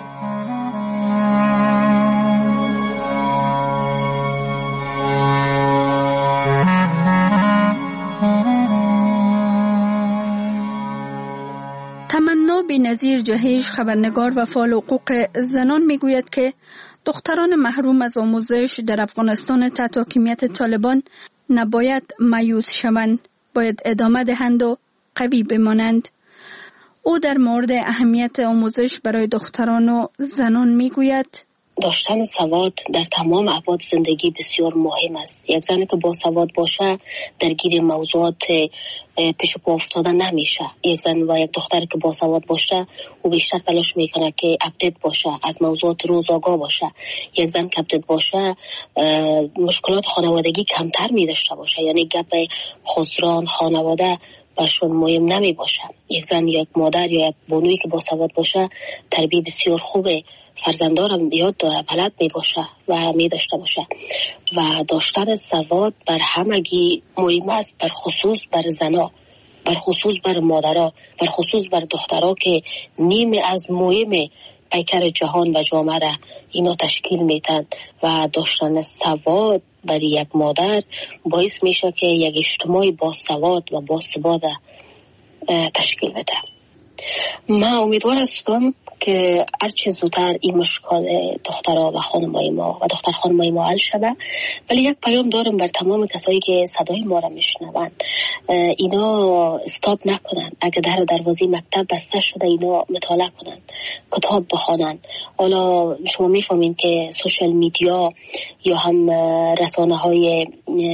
تمنا بی‌نظیر جهیش، خبرنگار و فعال حقوق زنان، میگوید که دختران محروم از آموزش در افغانستان تحت حاکمیت طالبان نباید مایوس شوند، باید ادامه دهند و قوی بمانند. او در مورد اهمیت آموزش برای دختران و زنان میگوید داشتن سواد در تمام ابعاد زندگی بسیار مهم است. یک زنی که با سواد باشه درگیر موضوعات پیش پا افتاده نمیشه. یک زن و یک دختر که با سواد باشه او بیشتر تلاش میکنه که اپدیت باشه، از موضوعات روز آگاه باشه. یک زن که اپدیت باشه مشکلات خانوادگی کمتر میداشته باشه، یعنی گپ خسران خانواده برشون مهم نمی باشه. یک زن یا یک مادر یا یک بانویی که با سواد باشه تربیت بسیار خوبه، فرزندارم یاد داره، بلد می باشه و می داشته باشه. و داشتن سواد بر همگی مهم است، بر خصوص بر زنا، بر خصوص بر مادرها، بر خصوص بر دخترها که نیمه از مهم پیکر جهان و جامعه را اینا تشکیل میتن. و داشتن سواد برای یک مادر باعث میشه که یک اجتماع با سواد و با ثبات تشکیل بده. من امیدوار هستم که هرچه زودتر این مشکل دخترها و خانمای ما و دختر خانمای ما حل شده. ولی یک پیام دارم بر تمام کسایی که صدای ما را میشنوند، اینا استاپ نکنن. اگه در دروازه مکتب بسته شده اینا مطالعه کنن، کتاب بخونن. حالا شما میفهمین که سوشال میدیا یا هم رسانه های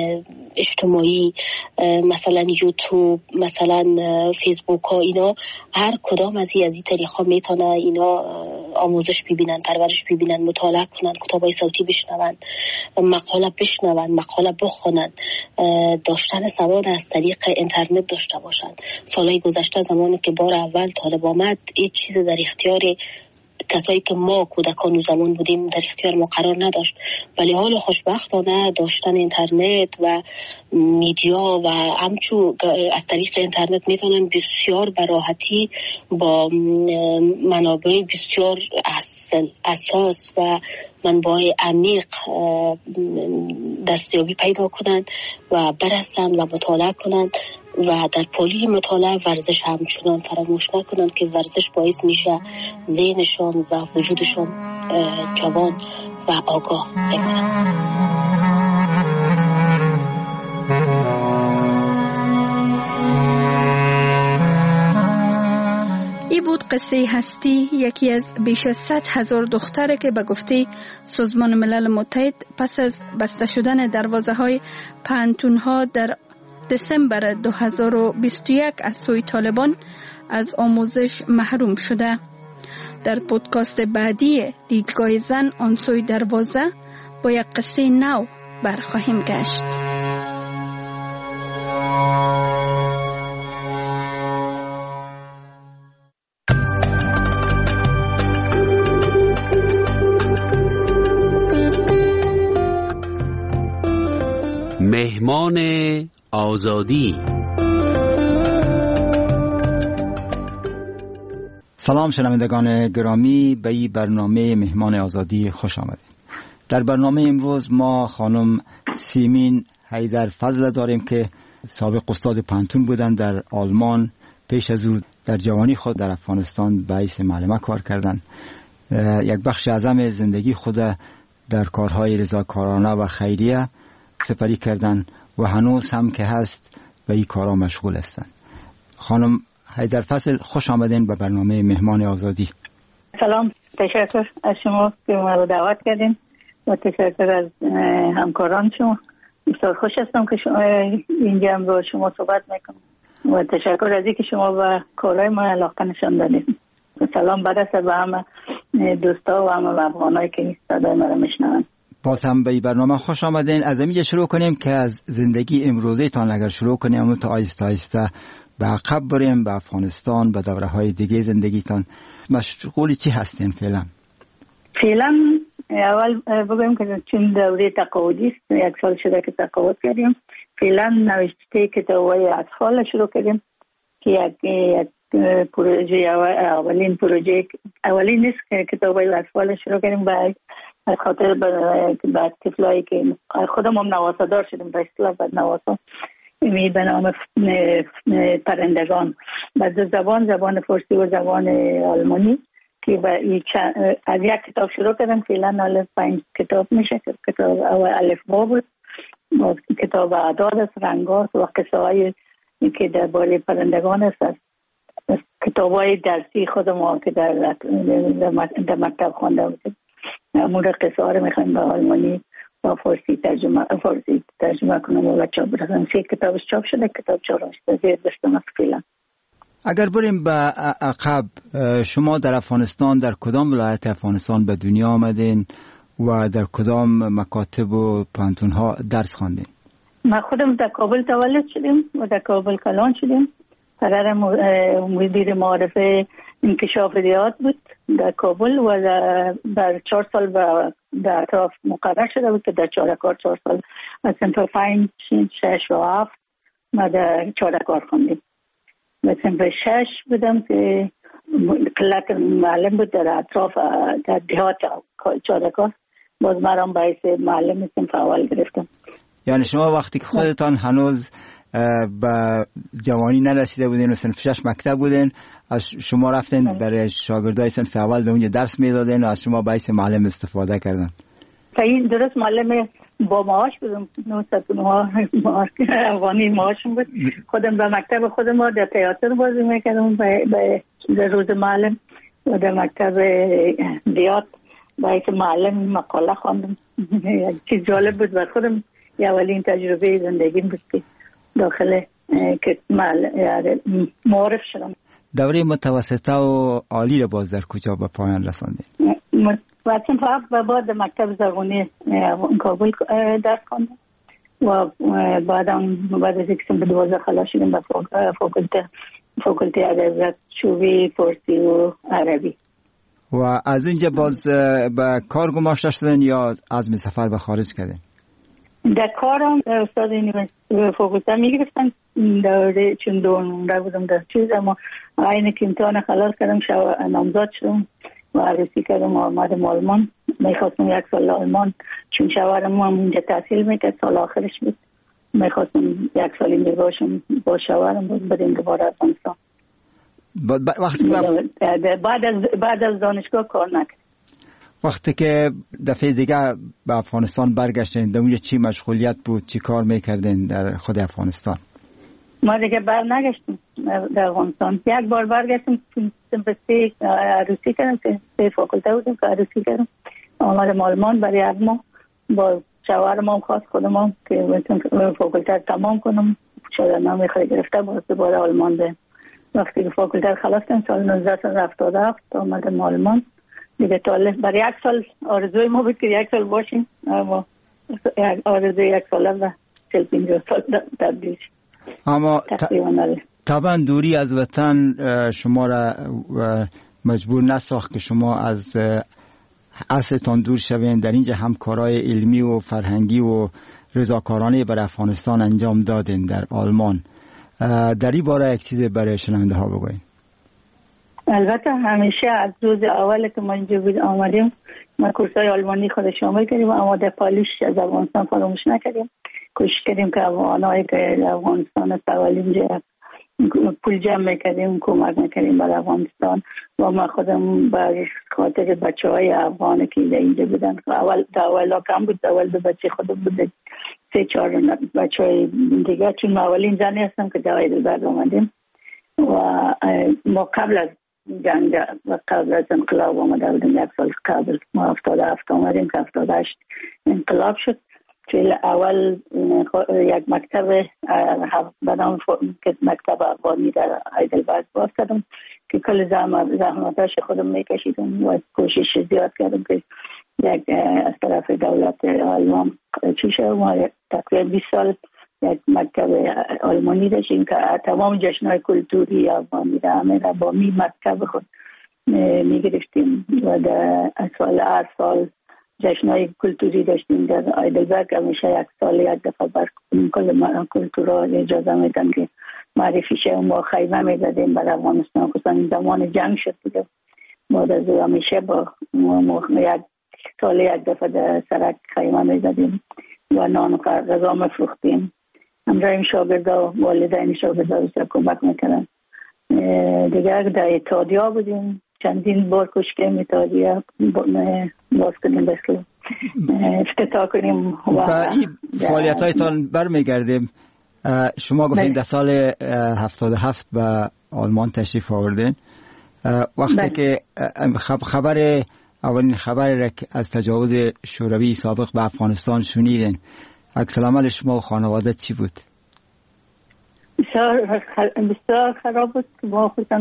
اجتماعی مثلا یوتیوب، مثلا فیسبوک ها، اینا هر کدام از این طریقا میتونه اینا آموزش ببینن، پرورش ببینن، مطالعه کنن، کتابای صوتی بشنون، مقاله بشنون، مقاله بخونن. داشتن سواد از طریق اینترنت داشته باشن. سالهای گذشته زمانی که بار اول طالب آمد هیچ چیز در اختیار کسایی که ما کودکان و زمان بودیم در اختیار ما قرار نداشت. ولی حال خوشبختانه داشتن اینترنت و میدیا و همچو از طریق اینترنت میتونن بسیار براحتی با منابع بسیار اساس و منبع عمیق دستیابی پیدا کنند و برسن و مطالعه کنند. و در پالی مطالعه ورزش همچنان فراموش نکنن که ورزش باعث میشه ذهنشان و وجودشان جوان و آگاه بمانند. ای بود قصه هستی یکی از بیش از 100,000 دختره که به گفته سازمان ملل متحد پس از بسته شدن دروازه‌های پانتون‌ها در دسامبر 2021 از سوی طالبان از آموزش محروم شده. در پودکاست بعدی دیدگاه زن آن سوی دروازه با یک قصه نو برخواهیم گشت. مهمان آزادی. سلام شنوندگان گرامی، به این برنامه مهمان آزادی خوش آمدید. در برنامه امروز ما خانم سیمین حیدرفضل داریم که سابق استاد پانتون بودن در آلمان. پیش از او در جوانی خود در افغانستان به حیث معلمه کار کردن. یک بخش اعظم زندگی خود در کارهای رضاکارانه و خیریه سپری کردن و هنوز هم که هست به این کارها مشغول هستند. خانم حیدرفضل خوش آمدین به برنامه مهمان آزادی. سلام، تشکر از شما که ما رو دعوت کردین و تشکر از همکاران شما. بسیار خوش هستم که شما اینجا هم با شما صحبت میکنم و تشکر از اینکه شما به کارهای ما علاقه نشان دادید. سلام برسه به همه دوستا و همه افغانایی که صدای ما رو میشنون. باز هم به این برنامه خوش آمدین. از اینجا شروع کنیم که از زندگی امروزی تان اگر شروع کنیم تا آیسته آیسته به عقب بریم، به افغانستان، به دوره های دیگه زندگیتان. مشغول چی هستین فعلا؟ فعلا اول بگویم که چون دوره تقاعدی است، 1 سال شده که تقاعد کردیم. فعلا نوشته کتاب‌های اطفال شروع کردیم که یک پروژه اولین نیست که کتاب‌های اطفال شروع کردیم به خاطر بعد طفلایی که خودم هم نواسادار شدیم به اصطلاح بعد نواسا به نام پرندگان با دو زبان فارسی و زبان آلمانی که از یک کتاب شروع کردم. فعلا 5 کتاب میشه. کتاب اول الفبا بود، کتاب اعداد است، رنگات و قصه های که درباره پرندگان است. کتاب های درسی خودم که در مکتب خوانده بودیم مورد قصه ها رو میخوایم به آلمانی و فارسی ترجمه کنم و چاپ برسم. 3 کتابش چاپ شده، کتاب 4 زیر دستم است فعلا. اگر بریم به عقب، شما در افغانستان در کدام ولایت افغانستان به دنیا آمدین و در کدام مکاتب و پانتون ها درس خواندین؟ ما خودم در کابل تولد شدیم و در کابل کلان شدیم. پدرم مدیر معارفه انکشاف ریاض بود در کابل و در 4 سال در اطراف مقرر شده بود که در چارکار 4 سال از صنف 5 6 و 7 ما در چارکار خوندیم. و صنف 6 بودم که قلت معلم بود در اطراف در دیهات چارکار، باز مرام باعث معلم صنف اول گرفتم. یعنی شما وقتی که خودتان هنوز به جوانی نرسیده بودین و صنف 6 مکتب بودین، از شما رفتین برای شاگردای صنف اول اونجا درس میدادین و از شما باعث معلم استفاده کردن؟ این درست معلم با معاش بودم، 900 افغانی معاشم بود. خودم به مکتب خودم در تئاتر بازی میکردم به روز معلم و در مکتب دیات باعث معلم مقاله خواندم. چیز جالب بود و خودم اولین تجربه زندگیم بود که داخل که معارف شدم. دوره متوسطه و عالی رو باز در کجا به پایان رساندین؟ وقتی فقط به بعد مکتب زرغونی کابل درس خواندم و بعد از اینکه به 12 خلاص شدم به فاکولته ادبیات شعبه فارسی و عربی. و از اینجا باز به کار گماشته شدن یا عزم سفر به خارج کردین؟ در کارم استاد فاکولته میگرفتن دوره چون دوره بودم در چیز، اما اینه که امتحان خلاص کردم نامزد شدم و عروسی کردم و آمدم آلمان. میخواستم 1 سال آلمان چون شوهرم هم اونجا تحصیل میکرد، سال آخرش بود. میخواستم 1 سال اینجا باشم با شوهرم بود، بریم دوباره افغانستان. بعد از دانشگاه کار نکرد. وقتی که دفعه دیگه به افغانستان برگشتین، در اونجا چی مشغولیت بود، چی کار میکردین در خود افغانستان؟ ما دیگه بر نگشتیم در افغانستان. یک بار برگشتیم سمپستی عروسی کردم، سه فاکولته بودیم که عروسی کردم، آمدم آلمان برای یک ماه با شوهرم هم خواست خودم که فاکولته تمام کنم، شده نامی خیلی گرفته باز دوباره آلمان ده. وقتی که فاکولته خلاص کردم سال 1977 آمدم آلمان دیگه. برای یک سال آرزوی ما بود که یک سال باشیم، اما آرزوی یک ساله و 40-50 سال تبدیل شد. اما طبعا دوری از وطن شما را مجبور نساخت که شما از اصلتان دور شوین. در اینجا همکارای علمی و فرهنگی و رضاکارانه بر افغانستان انجام دادین در آلمان. در این باره یک چیز برای شنونده ها بگوین. البته همیشه از روز اول که ما اینجا آمدیم ما کورسای آلمانی خود شامل کردیم و آماده پالیش از افغانستان فراموش نکردیم. کوشش کردیم که افغانایی که افغانستان سوال اینجا پول جمع میکردیم، کمک میکردیم برای افغانستان و ما خودم بر خاطر بچه های افغانی که اینجا بودن. اول کم بود، اول دو بچه خودم بود، 3-4 بچه های دیگه، چون ما اولین زنی هستم که در هایدلبرگ آمدیم و ما قبل از جنگ و قبل از انقلاب آمده بودیم. یک سال قبل ما 77 آمدیم که 78 انقلاب شد. اول یک مکتب به نام مکتب افغانی در هایدلبرگ باز کردم که کل زحمتاش خودم میکشیدم و کوشش زیاد کردم که یک از طرف دولت آلمان چیشه. ما تقریبا 20 سال یک مکتب آلمانی داشتیم که تمام جشنهای کلتوری افغانی را همه را با می مکتب خود میگرفتیم و در هر سال جشنهای کلتوری داشتیم در هایدلبرگ. همیشه یک سال یک دفعه بر کل کلتورها اجازه میدن که معرفی شه. ما خیمه میزدیم برای افغانستان، خصوصا زمان جنگ شد دیگه. ما در همیشه با یک سال یک دفعه در سرک خیمه میزدیم و نان و غذا میفروختیم. همراهیم شاگردا و والدین شاگردا بسیار کمک میکنن دیگه. در اتحادیه بودیم، چندین بار کشکیم اتحادیه باز کنیم بسلو افتتاح کنیم و این فعالیت هایتان برمیگردیم. شما گفتین در سال 77 به آلمان تشریف آوردین. وقتی که اولین خبر را از تجاوز شوروی سابق به افغانستان شنیدین، عکس العمل شما و خانواده چی بود؟ بسیار خراب بود. ما خودم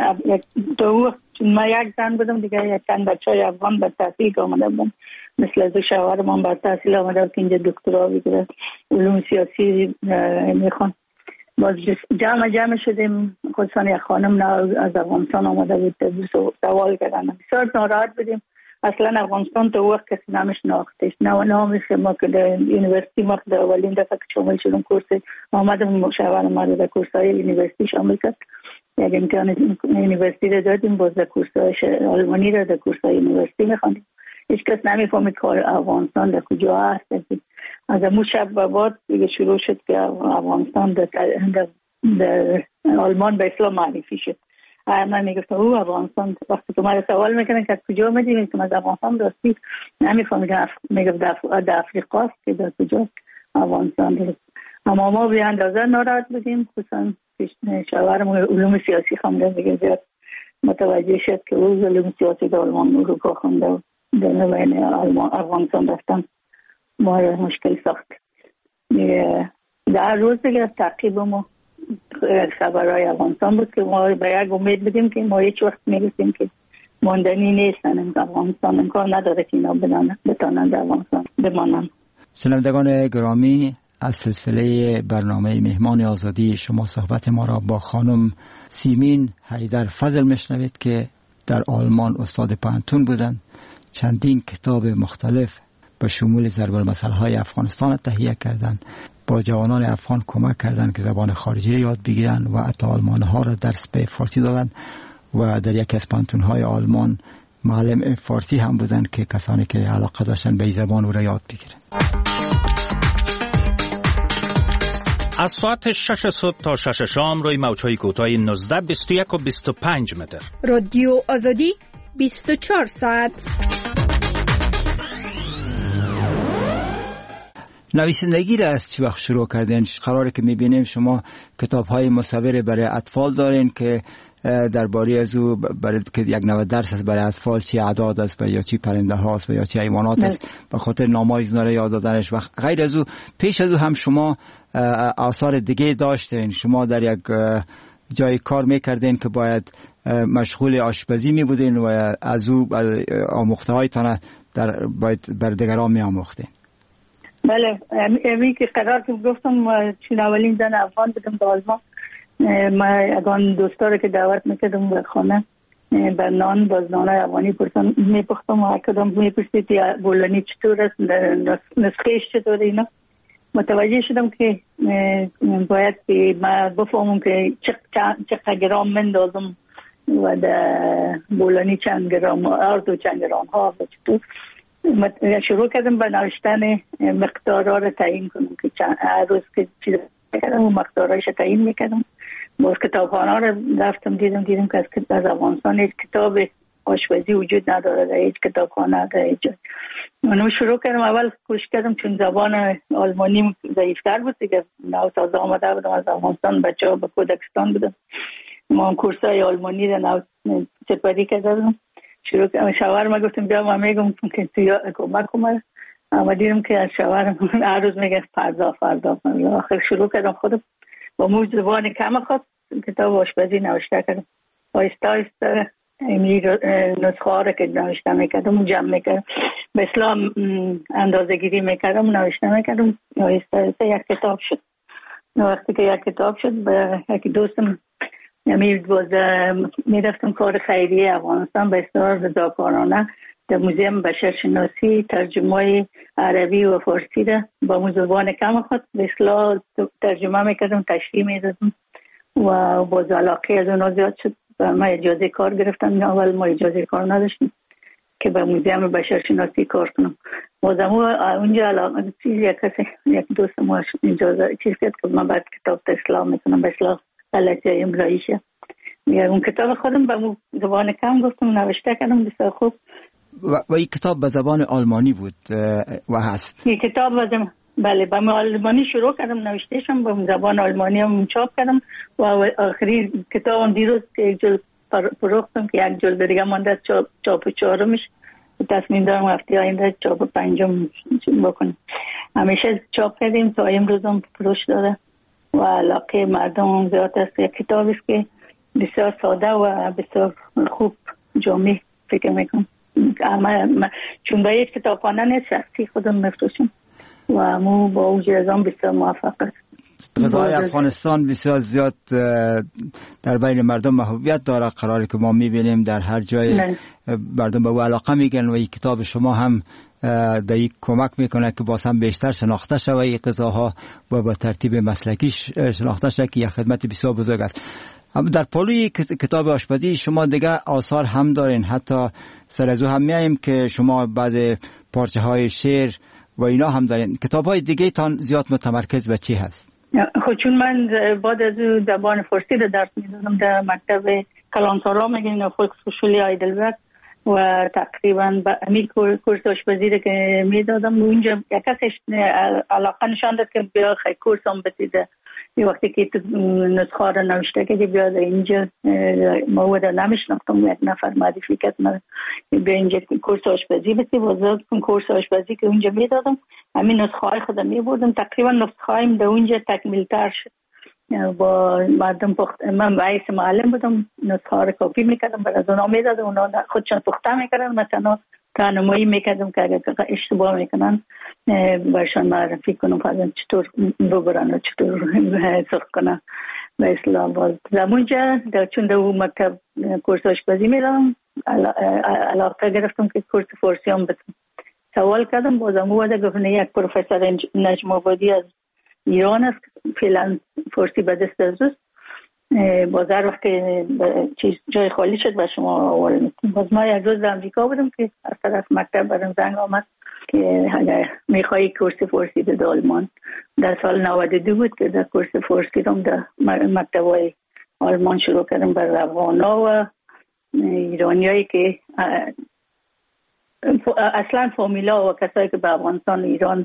ما یک زن بودم دیگه، یک چند بچه های افغان بر تحصیل که آمده بودن، مثل از شوهرمان بر تحصیل آمده بود که اینجا دکترا بگیره، علوم سیاسی میخوان. باز جمع شدیم، خودسان یک خانم از افغانستان آمده بود، سوال کردن. بسیار ناراحت بودیم. اصلا افغانستان تو وقت کسی نمیشناختش، نامیش ما که در یونیورسیتی ما در اولین دفعه که شامل شدم کورس آمدم، شوهرم ما در کورسای یونیورسیتی شامل کرد. یک امتحان یونیورسیتی رو دادیم، باز در کورسای آلمانی رو در کورسای یونیورسیتی میخواندیم. هیچ کس نمیفهمید که افغانستان در کجا هست. از امون شب و بعد دیگه شروع شد که افغانستان در آلمان به اسلام معرفی شد. من میگفتم او افغانستان، وقتی که من سوال میکنن که کجا میدیم که از افغانستان راستی نمیفهمیدم، میگفت در افریقا است که در کجا افغانستان است. اما ما به اندازه ناراحت بودیم، خصوصا شوهرم علوم سیاسی خونده دیگه زیاد متوجه شد که او علوم سیاسی در آلمان اروپا خونده و در نوین افغانستان رفتن ما را مشکل ساخت. در روز دیگه تعقیب ما خبرهای افغانستان بود که ما به یک امید بودیم که ما هیچ وقت میرسیم که ماندنی نیستن افغانستان، امکان نداره که اینا بتانند افغانستان بمانند. شنوندگان گرامی، از سلسله برنامه مهمان آزادی شما صحبت ما را با خانم سیمین حیدر فضل میشنوید که در آلمان استاد پانتون بودند. چندین کتاب مختلف به شمول ضرب المثل های افغانستان تهیه کردند. با جوانان افغان کمک کردند که زبان خارجی را یاد بگیرند و حتی آلمان ها را درس به فارسی دادند و در یکی از پانتون های آلمان معلم فارسی هم بودند که کسانی که علاقه داشتن به زبان او را یاد بگیرند. از ساعت 6 صبح تا 6 شام روی موج‌های کوتاه 19، 21 و 25 متر. رادیو آزادی 24 ساعت. نویسندگی را از چه وقت شروع کردین؟ قراره که میبینیم شما کتاب‌های مصور برای اطفال دارین که درباره از او برای که یک نوع درس است برای اطفال، چی اعداد است و یا چی پرنده هاست و یا چی حیوانات است، به خاطر نام‌های زنده یاد دادنش. و غیر از او پیش از او هم شما آثار دیگه داشتین. شما در یک جای کار میکردین که باید مشغول آشپزی میبودین و از او آموخته هایتان باید بر دیگران میآموختین. بله، امی که قرار که گفتم چون اولین زن افغان بودم به آلمان، ما اگان دوستا رو که دعوت میکردم به خانه به نان باز نان افغانی میپختم و کدام میپرسید بولانی چطور است، نسخهش چطور اینا. متوجه شدم که باید که ما بفهمم که چقدر گرام مندازم و در بولانی چند گرام آرد و چند گرام ها و چطور. شروع کردم به نوشتن مقدارها رو تعیین کنم که هر روز که چیز کردم و مقدارهایش تعیین میکردم. باز کتابخانه رو رفتم دیدم که از افغانستان هیچ کتاب آشپزی وجود نداره در هیچ کتابخانه در هیچ جای. من شروع کردم، اول کوشش کردم چون زبان آلمانی ضعیف‌تر بود دیگه، نو تازه آمده بودم از افغانستان، بچه‌ها به کودکستان بودم، ما هم کورسای آلمانی رو نو سپری کردم. شروع کردم شوهرم گفتم بیا ما میگم که تو کمک کنم، اما دیدم که از شوهرم هر روز میگه فردا آخر شروع کردم خودم با موج زبان کم خواست کتاب آشپزی نوشته کردم. آیسته آیسته این نسخه ها رو که نوشته میکردم جمع میکردم، به اسلام اندازه گیری میکردم نوشته میکردم. آیسته آیسته یک کتاب شد. وقتی که یک کتاب شد به یکی دوستم میرفتم کار خیریه افغانستان به اصطلاح رضاکارانه در موزیم بشرشناسی ترجمه عربی و فارسی را با زبان کم خود به اصطلاح ترجمه میکردم، تشریح میدادم و باز علاقه از اونها زیاد شد. ما اجازه کار گرفتم، اول ما اجازه کار نداشتیم که به موزیم بشرشناسی کار کنم. بازم اونجا علاقه یک دوست ما اجازه چیز کرد که من بعد کتاب اسلام میکنم به اصطلاح غلطی املاییشه. اون کتاب خودم به زبان کم گفتم نوشته کردم بسیار خوب. و این کتاب به زبان آلمانی بود و هست؟ این کتاب بله به آلمانی شروع کردم نوشتهشم، به زبان آلمانی هم چاپ کردم و آخری کتابم دیروز که یک جلد فروختم که یک جلد دیگه مانده چاپ چهارمش، تصمیم دارم هفته آینده چاپ پنجم بکنم. همیشه چاپ کردیم تا امروز هم فروش داره و علاقه مردم زیاد است. یک کتابی است که بسیار ساده و بسیار خوب جامع فکر میکنم. چون به یک کتابخانه نیست، شخصی خودم میفروشم و مو با اوج ازام بسیار موفق است. غذای افغانستان بسیار زیاد در بین مردم محبوبیت داره، قراره که ما میبینیم در هر جای مردم به او علاقه میگن و این کتاب شما هم در این کمک میکنه که باز هم بیشتر شناخته شود این غذاها و با ترتیب مسلکی شناخته شود که یک خدمت بسیار بزرگ است. در پالوی کتاب آشپزی شما دیگه آثار هم دارین، حتی سر از او هم میاییم که شما بعد پارچه های شعر و اینا هم دارین. کتاب های دیگه تان زیاد متمرکز به چی هست؟ خب چون من بعد از زبان فارسی رو درس میدادم در مکتب کلانتارا میگن فولکسهوشولی هایدلبرگ و تقریبا به همین کورس آشپزی رو که میدادم اونجا یک کسش علاقه نشان داد که بیا خیلی کورس هم بسیده. یه وقتی که نسخه رو نوشته که بیا اینجا مواد نمیشناختم، یک نفر معرفی کرد من بیا اینجا کورس آشپزی بسی بازار کن. کورس آشپزی که اونجا میدادم همین نسخه های خودم میبردم، تقریبا نسخه هایم در اونجا تکمیل تر شد. با مردم من رئیس معلم بودم، نسخه ها رو کپی میکردم برای از اونا میدادم، اونا خودشان پخته میکردن، مثلا راهنمایی میکردم که اگر اشتباه میکنن برشان معرفی کنم فرضاً چطور ببرن و چطور سرخ کنن به اصطلاح. باز زمونجا چون در اون مکتب کورس آشپزی میرم علاقه گرفتم که کورس فارسی هم بتونم. سوال کردم بازم اومده گفتن یک پروفسور نجم آبادی از ایران است، فعلا فارسی به دست از اوست، باز هر وقت جای خالی شد به شما آواره میکنم. باز ما یک روز در امریکا بودم که از طرف مکتب برم زنگ آمد که اگر میخوایی کورس فارسی در آلمان. در سال 92 بود که در کورس فارسی رو در مکتب های آلمان شروع کردم بر افغانا و ایرانی هایی که اصلا فامیلا و کسایی که به افغانستان ایران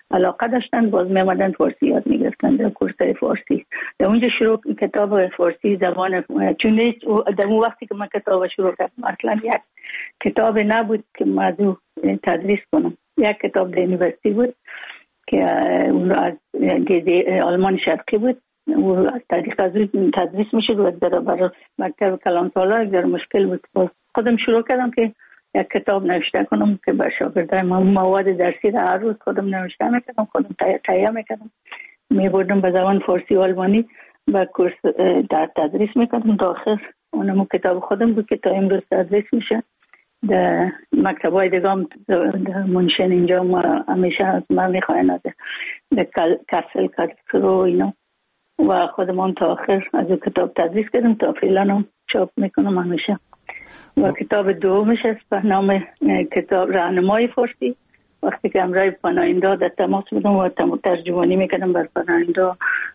علاقه داشتن باز میامدن فارسی یاد میگرفتن در کورسای فارسی. در اونجا شروع کتاب فارسی زبان، چون در اون وقتی که من کتاب شروع کردم اصلا یک کتاب نبود که موضوع تدریس کنم. یک کتاب در یونیورسیتی بود که اون از آلمان شرقی بود، و از طریق از تدریس میشد و در برای مکتب کلان سالار در مشکل بود. خودم شروع کردم که یک کتاب نوشته کنم که بر شاگردای مواد درسی را هر روز خودم نوشته میکردم، خودم تهیه میکردم، میبردم به زبان فارسی و آلمانی و کورس در تدریس میکردم تا آخر اونمو کتاب خودم بود که تا امروز تدریس میشه. در مکتبای دیگه هم در منشن اینجا ما همیشه ما میخواین از کسل کسرو اینا و خودم هم تا آخر از کتاب تدریس کردم تا فعلا هم چاپ میکنم همیشه. و کتاب دومش است به نام کتاب راهنمای فارسی. وقتی که امرای پناهنده در تماس بودم و ترجمانی میکردم بر پناهنده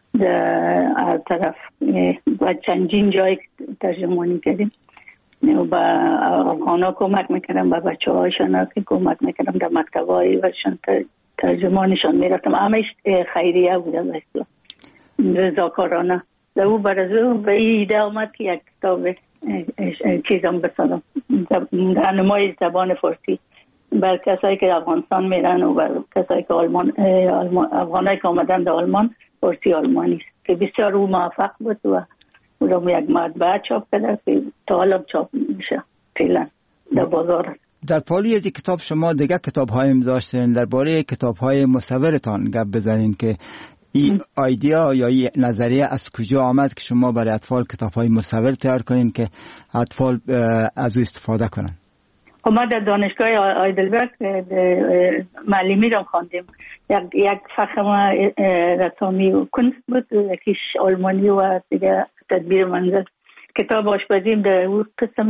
در طرف و چندین جای ترجمانی کردیم و با افغانا کمک میکردم، با بچه هایشان که کمک میکردم در مکتبایی و ترجمانشان میرفتم. همش خیریه بوده مثلا رضاکارانه. در او برازو به ایده آمد که یک کتاب چیزم بسازم، راهنمای زبان فارسی بر کسایی که افغانستان میرن و بر کسایی که افغانایی که آمدن در آلمان فارسی آلمانی است که بسیار او موفق بود و او یک مطبعه چاپ کرده که تا حالا چاپ میشه فعلا در بازار است. در پالی از این کتاب شما دیگه کتاب هایم داشتین، درباره کتاب های مصورتان گپ بزنین که این ایده یا این نظریه از کجا آمد که شما برای اطفال کتاب های مصور تیار کنین که اطفال از او استفاده کنن؟ ما در دانشگاه آیدلبرگ معلمی را خواندیم. یک فخم رسامی و کنست بود، یکیش آلمانی و دیگه تدبیر منزل. کتاب آشپزیم در اون قسم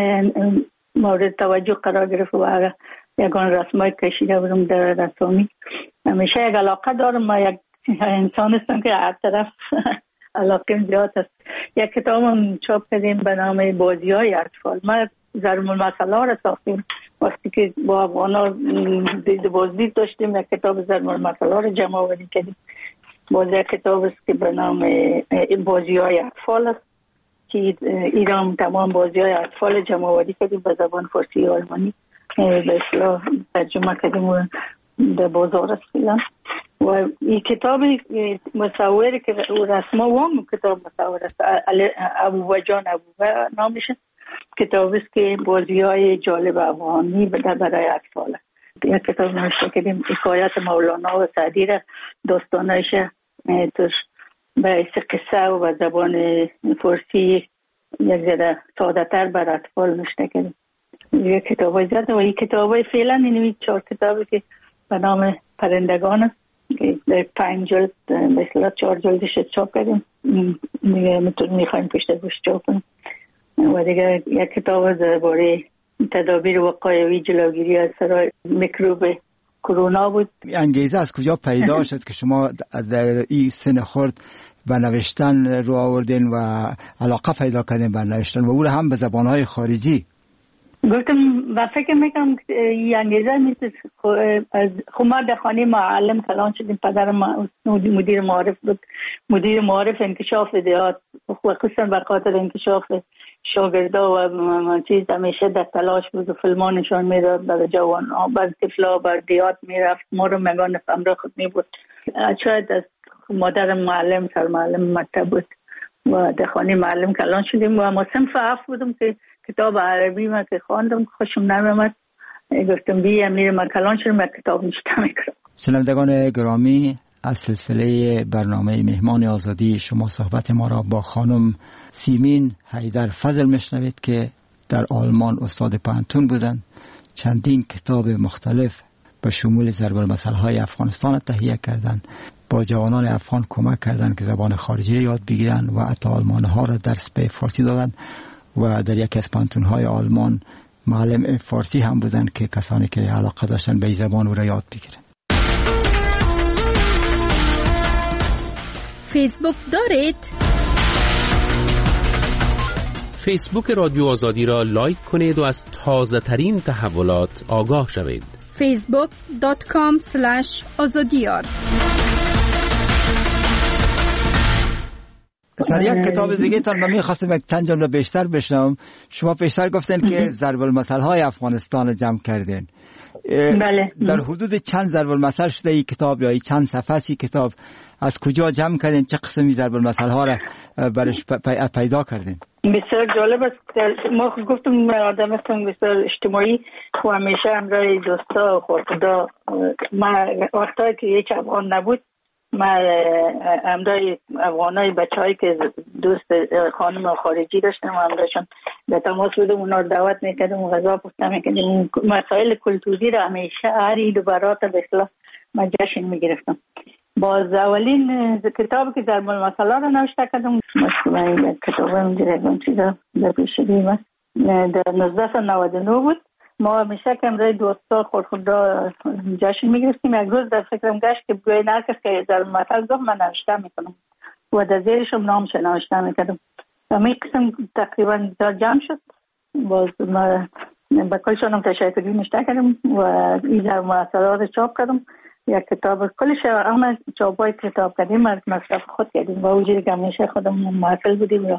مورد توجه قرار گرفت و یکان رسمای کشیده بودم در رسامی. همیشه یک علاقه دارم، ما یک انسان هستم که هر طرف علاقه زیاد است. یک کتاب هم چاپ کردیم به نام بازی های اطفال. ما ضرب المثل را ساختیم. وقتی که با افغانا بازدید داشتیم یک کتاب ضرب المثل را جمع آوری کردیم. باز یک کتاب است که به نام بازی های اطفال است که ایران تمام بازی های اطفال جمع آوری کردیم به زبان فارسی و آلمانی به اصطلاح ترجمه کردیم و در بازار است فعلا. و این کتاب مصوری که رسما وام کتاب مصور است، ابوبا جان ابوبا نامشه. کتاب است که بازی‌های جالب افغانی برای اطفال است. یک کتاب نوشته کردیم حکایت مولانا و سعدی را داستانایش توش به قصه و زبان فارسی یک ذره ساده‌تر بر اطفال نوشته کردیم. یک کتابای زیاد و این کتابای فعلا این 4 کتابی که به نام پرندگان است که در 5 جلد مثلا 4 جلدش چاپ کردیم. میخوایم پشت گوش چاپ کنیم. و دیگه یک کتاب درباره تدابیر وقایوی جلوگیری از سرای میکروب کرونا بود. انگیزه از کجا پیدا شد که شما در این سن خرد به نوشتن رو آوردین و علاقه پیدا کردین به نوشتن و او هم به زبانهای خارجی؟ گفتم و فکر میکنم این انگیزه نیست. خب ما در خانه معلم کلان شدیم. پدرم مدیر معارف بود، مدیر معارف انکشاف دیات، خصوصا به خاطر انکشاف شاگردا و چیز همیشه در تلاش بود و فیلم‌ها نشان میداد برای جوان‌ها، برای طفلا، برای دیات میرفت. ما رو مگان همراه خود میبود. شاید از مادرم معلم سرمعلم مکتب بود و در خانه معلم کلان شدیم و ما صنف 7 بودم که کتاب عربی ما که خواندم خوشم نمیامد. گفتم بیا میرم کلان شدم یک کتاب نوشته میکنم. شنوندگان گرامی، از سلسله برنامه مهمان آزادی شما صحبت ما را با خانم سیمین حیدر فضل میشنوید که در آلمان استاد پانتون بودند. چندین کتاب مختلف به شمول ضرب المثل‌های افغانستان تهیه کردند. با جوانان افغان کمک کردند که زبان خارجی را یاد بگیرند و حتی آلمان‌ها را درس به فارسی دادند و در یکی از پانتون‌های آلمان معلم فارسی هم بودند که کسانی که علاقه داشتن به این زبان را یاد بگیرند. فیسبوک دارید؟ فیسبوک رادیو آزادی را لایک کنید و از تازه ترین تحولات آگاه شوید. facebook.com/azadiyar. سر یک کتاب دیگه تان من می‌خواستم یک چند جمله بیشتر بشنوم. شما پیشتر گفتین که ضرب المثل های افغانستان جمع کردین. بله. در حدود چند ضرب المثل شده این کتاب یا چند صفحه ای کتاب از کجا جمع کردین؟ چه قسمی ضرب المثل ها را برش پیدا کردین؟ بسیار جالب است. ما گفتم آدم هستم بسیار اجتماعی و همیشه همراه دوستا و خدا. من وقتایی که یک افغان نبود من همراه افغانای بچه‌هایی که دوست خانم خارجی داشتم و همراهشون به تماس بودم، اونا رو دعوت میکردم و غذا پختم میکردم. مسائل کلتوری رو همیشه هر عید و برات به اصطلاح من جشن میگرفتم. باز اولین کتابی که ضرب المثل رو نوشته کردم مثلا کتاب اون چیزا در پیشگیم است در 1999 بود. ما همیشه که امروز دوستا خود را جشن میگرفتیم. یک روز در فکرم گشت که بگوی هر کس که ضرب المثل گفت من نوشته میکنم و در زیرشم نامش نوشته میکردم. همین قسم تقریبا جمع شد. باز ما به کلشان هم تشکری نوشته کردم و این ضرب المثل رو چاپ کردم. یک کتاب کلش همه چاپای کتاب کردیم از مصرف خود کردیم با وجودی که همیشه خودم محفل بودیم یا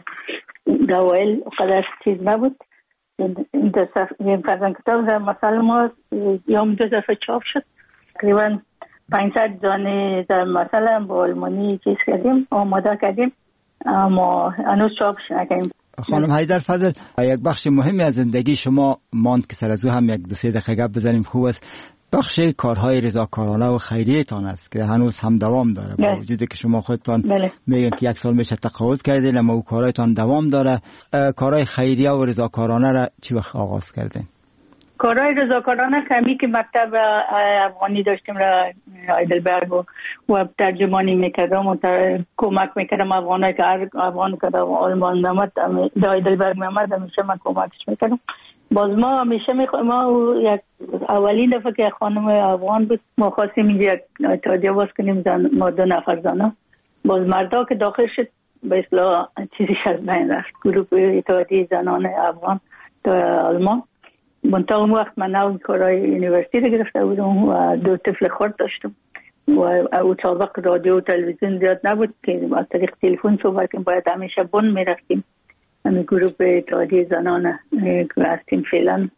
دوائل قدر چیز نبود. این فرزن کتاب در مثل ما یوم 2 دفعه چاپ شد. تقریبا 500 دانه در مثل هم با آلمانی چیز کردیم آماده کردیم اما هنوز چاپش نکردیم. خانم حیدر فضل، یک بخش مهمی از زندگی شما ماند که سر از او هم یک 2-3 دقیقه گپ بزنیم خوب است. بخش کارهای رضاکارانه و خیریه تان است که هنوز هم دوام داره با وجودی که شما خودتان میگن که 1 سال میشه تقاعد کردین اما او کارهایتان دوام داره. کارهای خیریه و رضاکارانه را چی وقت آغاز کردین؟ کارهای رضاکارانه کمی که مکتب افغانی داشتیم را هایدلبرگ و ترجمانی میکردم و کمک میکردم افغانایی که هر افغان که آلمان نمد در هایدلبرگ میامد همیشه من کمکش میکردم. باز ما همیشه ما یک اولین دفعه که خانم افغان بود ما خواستیم اینجا یک اتحادیه باز کنیم ما 2 نفر زنه. باز مردا که داخل شد به اصطلاح چیزی از بین رفت. گروه اتحادیه زنان افغان در آلمان. منطقه اون وقت من نو کارهای یونیورسیتی رو گرفته بودم و 2 طفل خرد داشتم و او سابق رادیو و تلویزیون زیاد نبود که از طریق تلفن صحبت کنیم. باید همیشه بن میرفتیم. همین گروه اتحادیه زنان که هستیم فعلا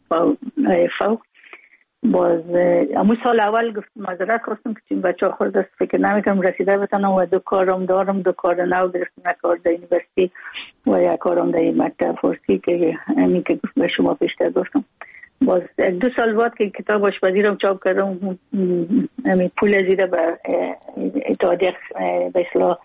فوق. باز امون سال اول گفت معذرت خواستم که این بچه ها خورد است فکر نمیکنم رسیده بتانم و 2 کارم دارم. 2 کار نو گرفتم. یک کار در یونیورسیتی و یک کارم در مکتب فارسی که همین که به شما پیشتر گفتم. باز 2 سال بعد که کتاب آشپزی رو چاپ کردم همین پول زیده به اتحادیه به اصطلاح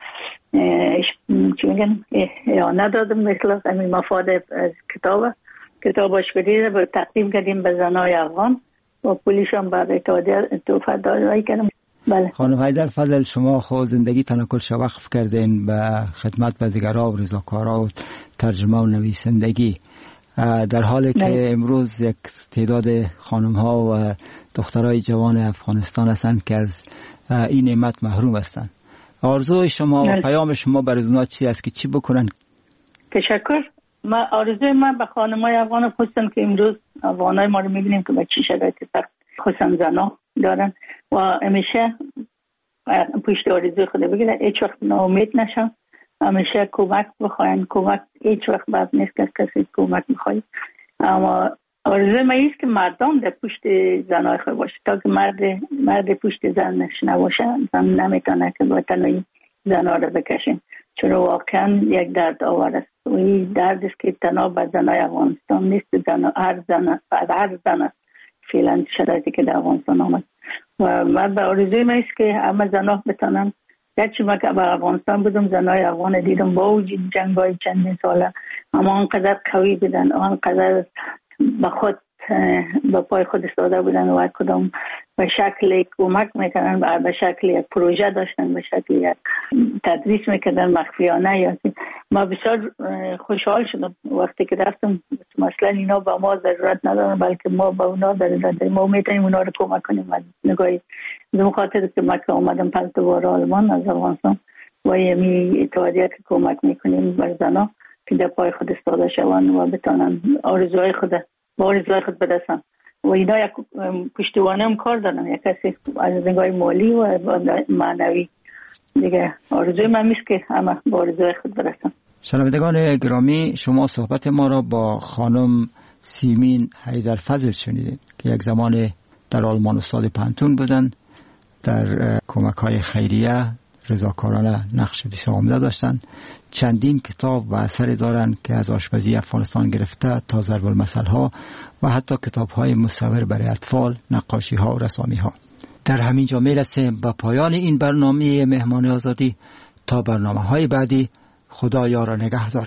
چی میگن ندادم مثلا همین مفاد از کتاب آشپزی رو تقدیم کردیم به زنای افغان و پولیش هم برای اتحادیه توفیق دادایی کردم. بله. خانم حیدر فضل، شما خود زندگی تان کلش وقف کردین به خدمت به دیگرها و رضاکارها و ترجمه و نویسندگی در حالی که امروز یک تعداد خانم ها و دخترای جوان افغانستان هستند که از این نعمت محروم هستند. آرزوی شما و پیام شما برای اونها چی است که چی بکنن؟ تشکر. آرزوی من به خانمای افغان خصوصا که امروز افغانای ما رو میبینیم که به چی شرایط سخت خصوصا زنا دارن و همیشه پشت آرزوی خود بگیرن. هیچ وقت ناامید نشن. همیشه کمک بخواین. کمک هیچ وقت بد نیست که کسی کمک میخواید. اما آرزوی من ایست که مردم در پشت زنای خود باشه تا که مرد پشت زنش نباشه زن نمیتونه که با تنهایی زنها رو بکشین. چون واقعا یک درد آور است و این درد است که تنها به زنای افغانستان نیست. هر زن فعلا شرایطی که در افغانستان آمد و من به آرزوی من ایست که همه زنها بتانن. گرچه من که به افغانستان بودم زنای افغان دیدم با وجود جنگ‌های چندین ساله اما آنقدر قوی بودن آنقدر به خود به پای خود ایستاده بودن و کدام به شکل کمک میکردن به شکل یک پروژه داشتن به شکل یک تدریس میکردن مخفیانه. یا ما بسیار خوشحال شدم وقتی که رفتم. مثلا اینا به ما ضرورت ندارن بلکه ما به اونا ضرورت داریم. ما میتونیم اونا رو کمک کنیم. از نگاهی به خاطر که ما که اومدم پس دوباره آلمان از افغانستان و یمی اتحادیه که کمک میکنیم بر زنا که در پای خود ایستاده شوند و بتانن آرزوهای خود بدرسن. و اینا یک پشتوانه هم کار دارن، یک کسی از نگاه مالی و معنوی. دیگه آرزوی من میست که همه با آرزوی خود برسن. شنوندگان گرامی، شما صحبت ما را با خانم سیمین حیدرفضل شنیدید که یک زمان در آلمان استاد پانتون بودند، در کمک‌های خیریه رضاکارانه نقش بسیار عمده داشتند. چندین کتاب و اثری دارند که از آشپزی افغانستان گرفته تا ضرب المثل‌ها و حتی کتاب‌های مصور برای اطفال، نقاشی‌ها و رسامی‌ها. در همین جا میرسیم به پایان این برنامه مهمان آزادی. تا برنامه‌های بعدی، خدا یار و نگهدار.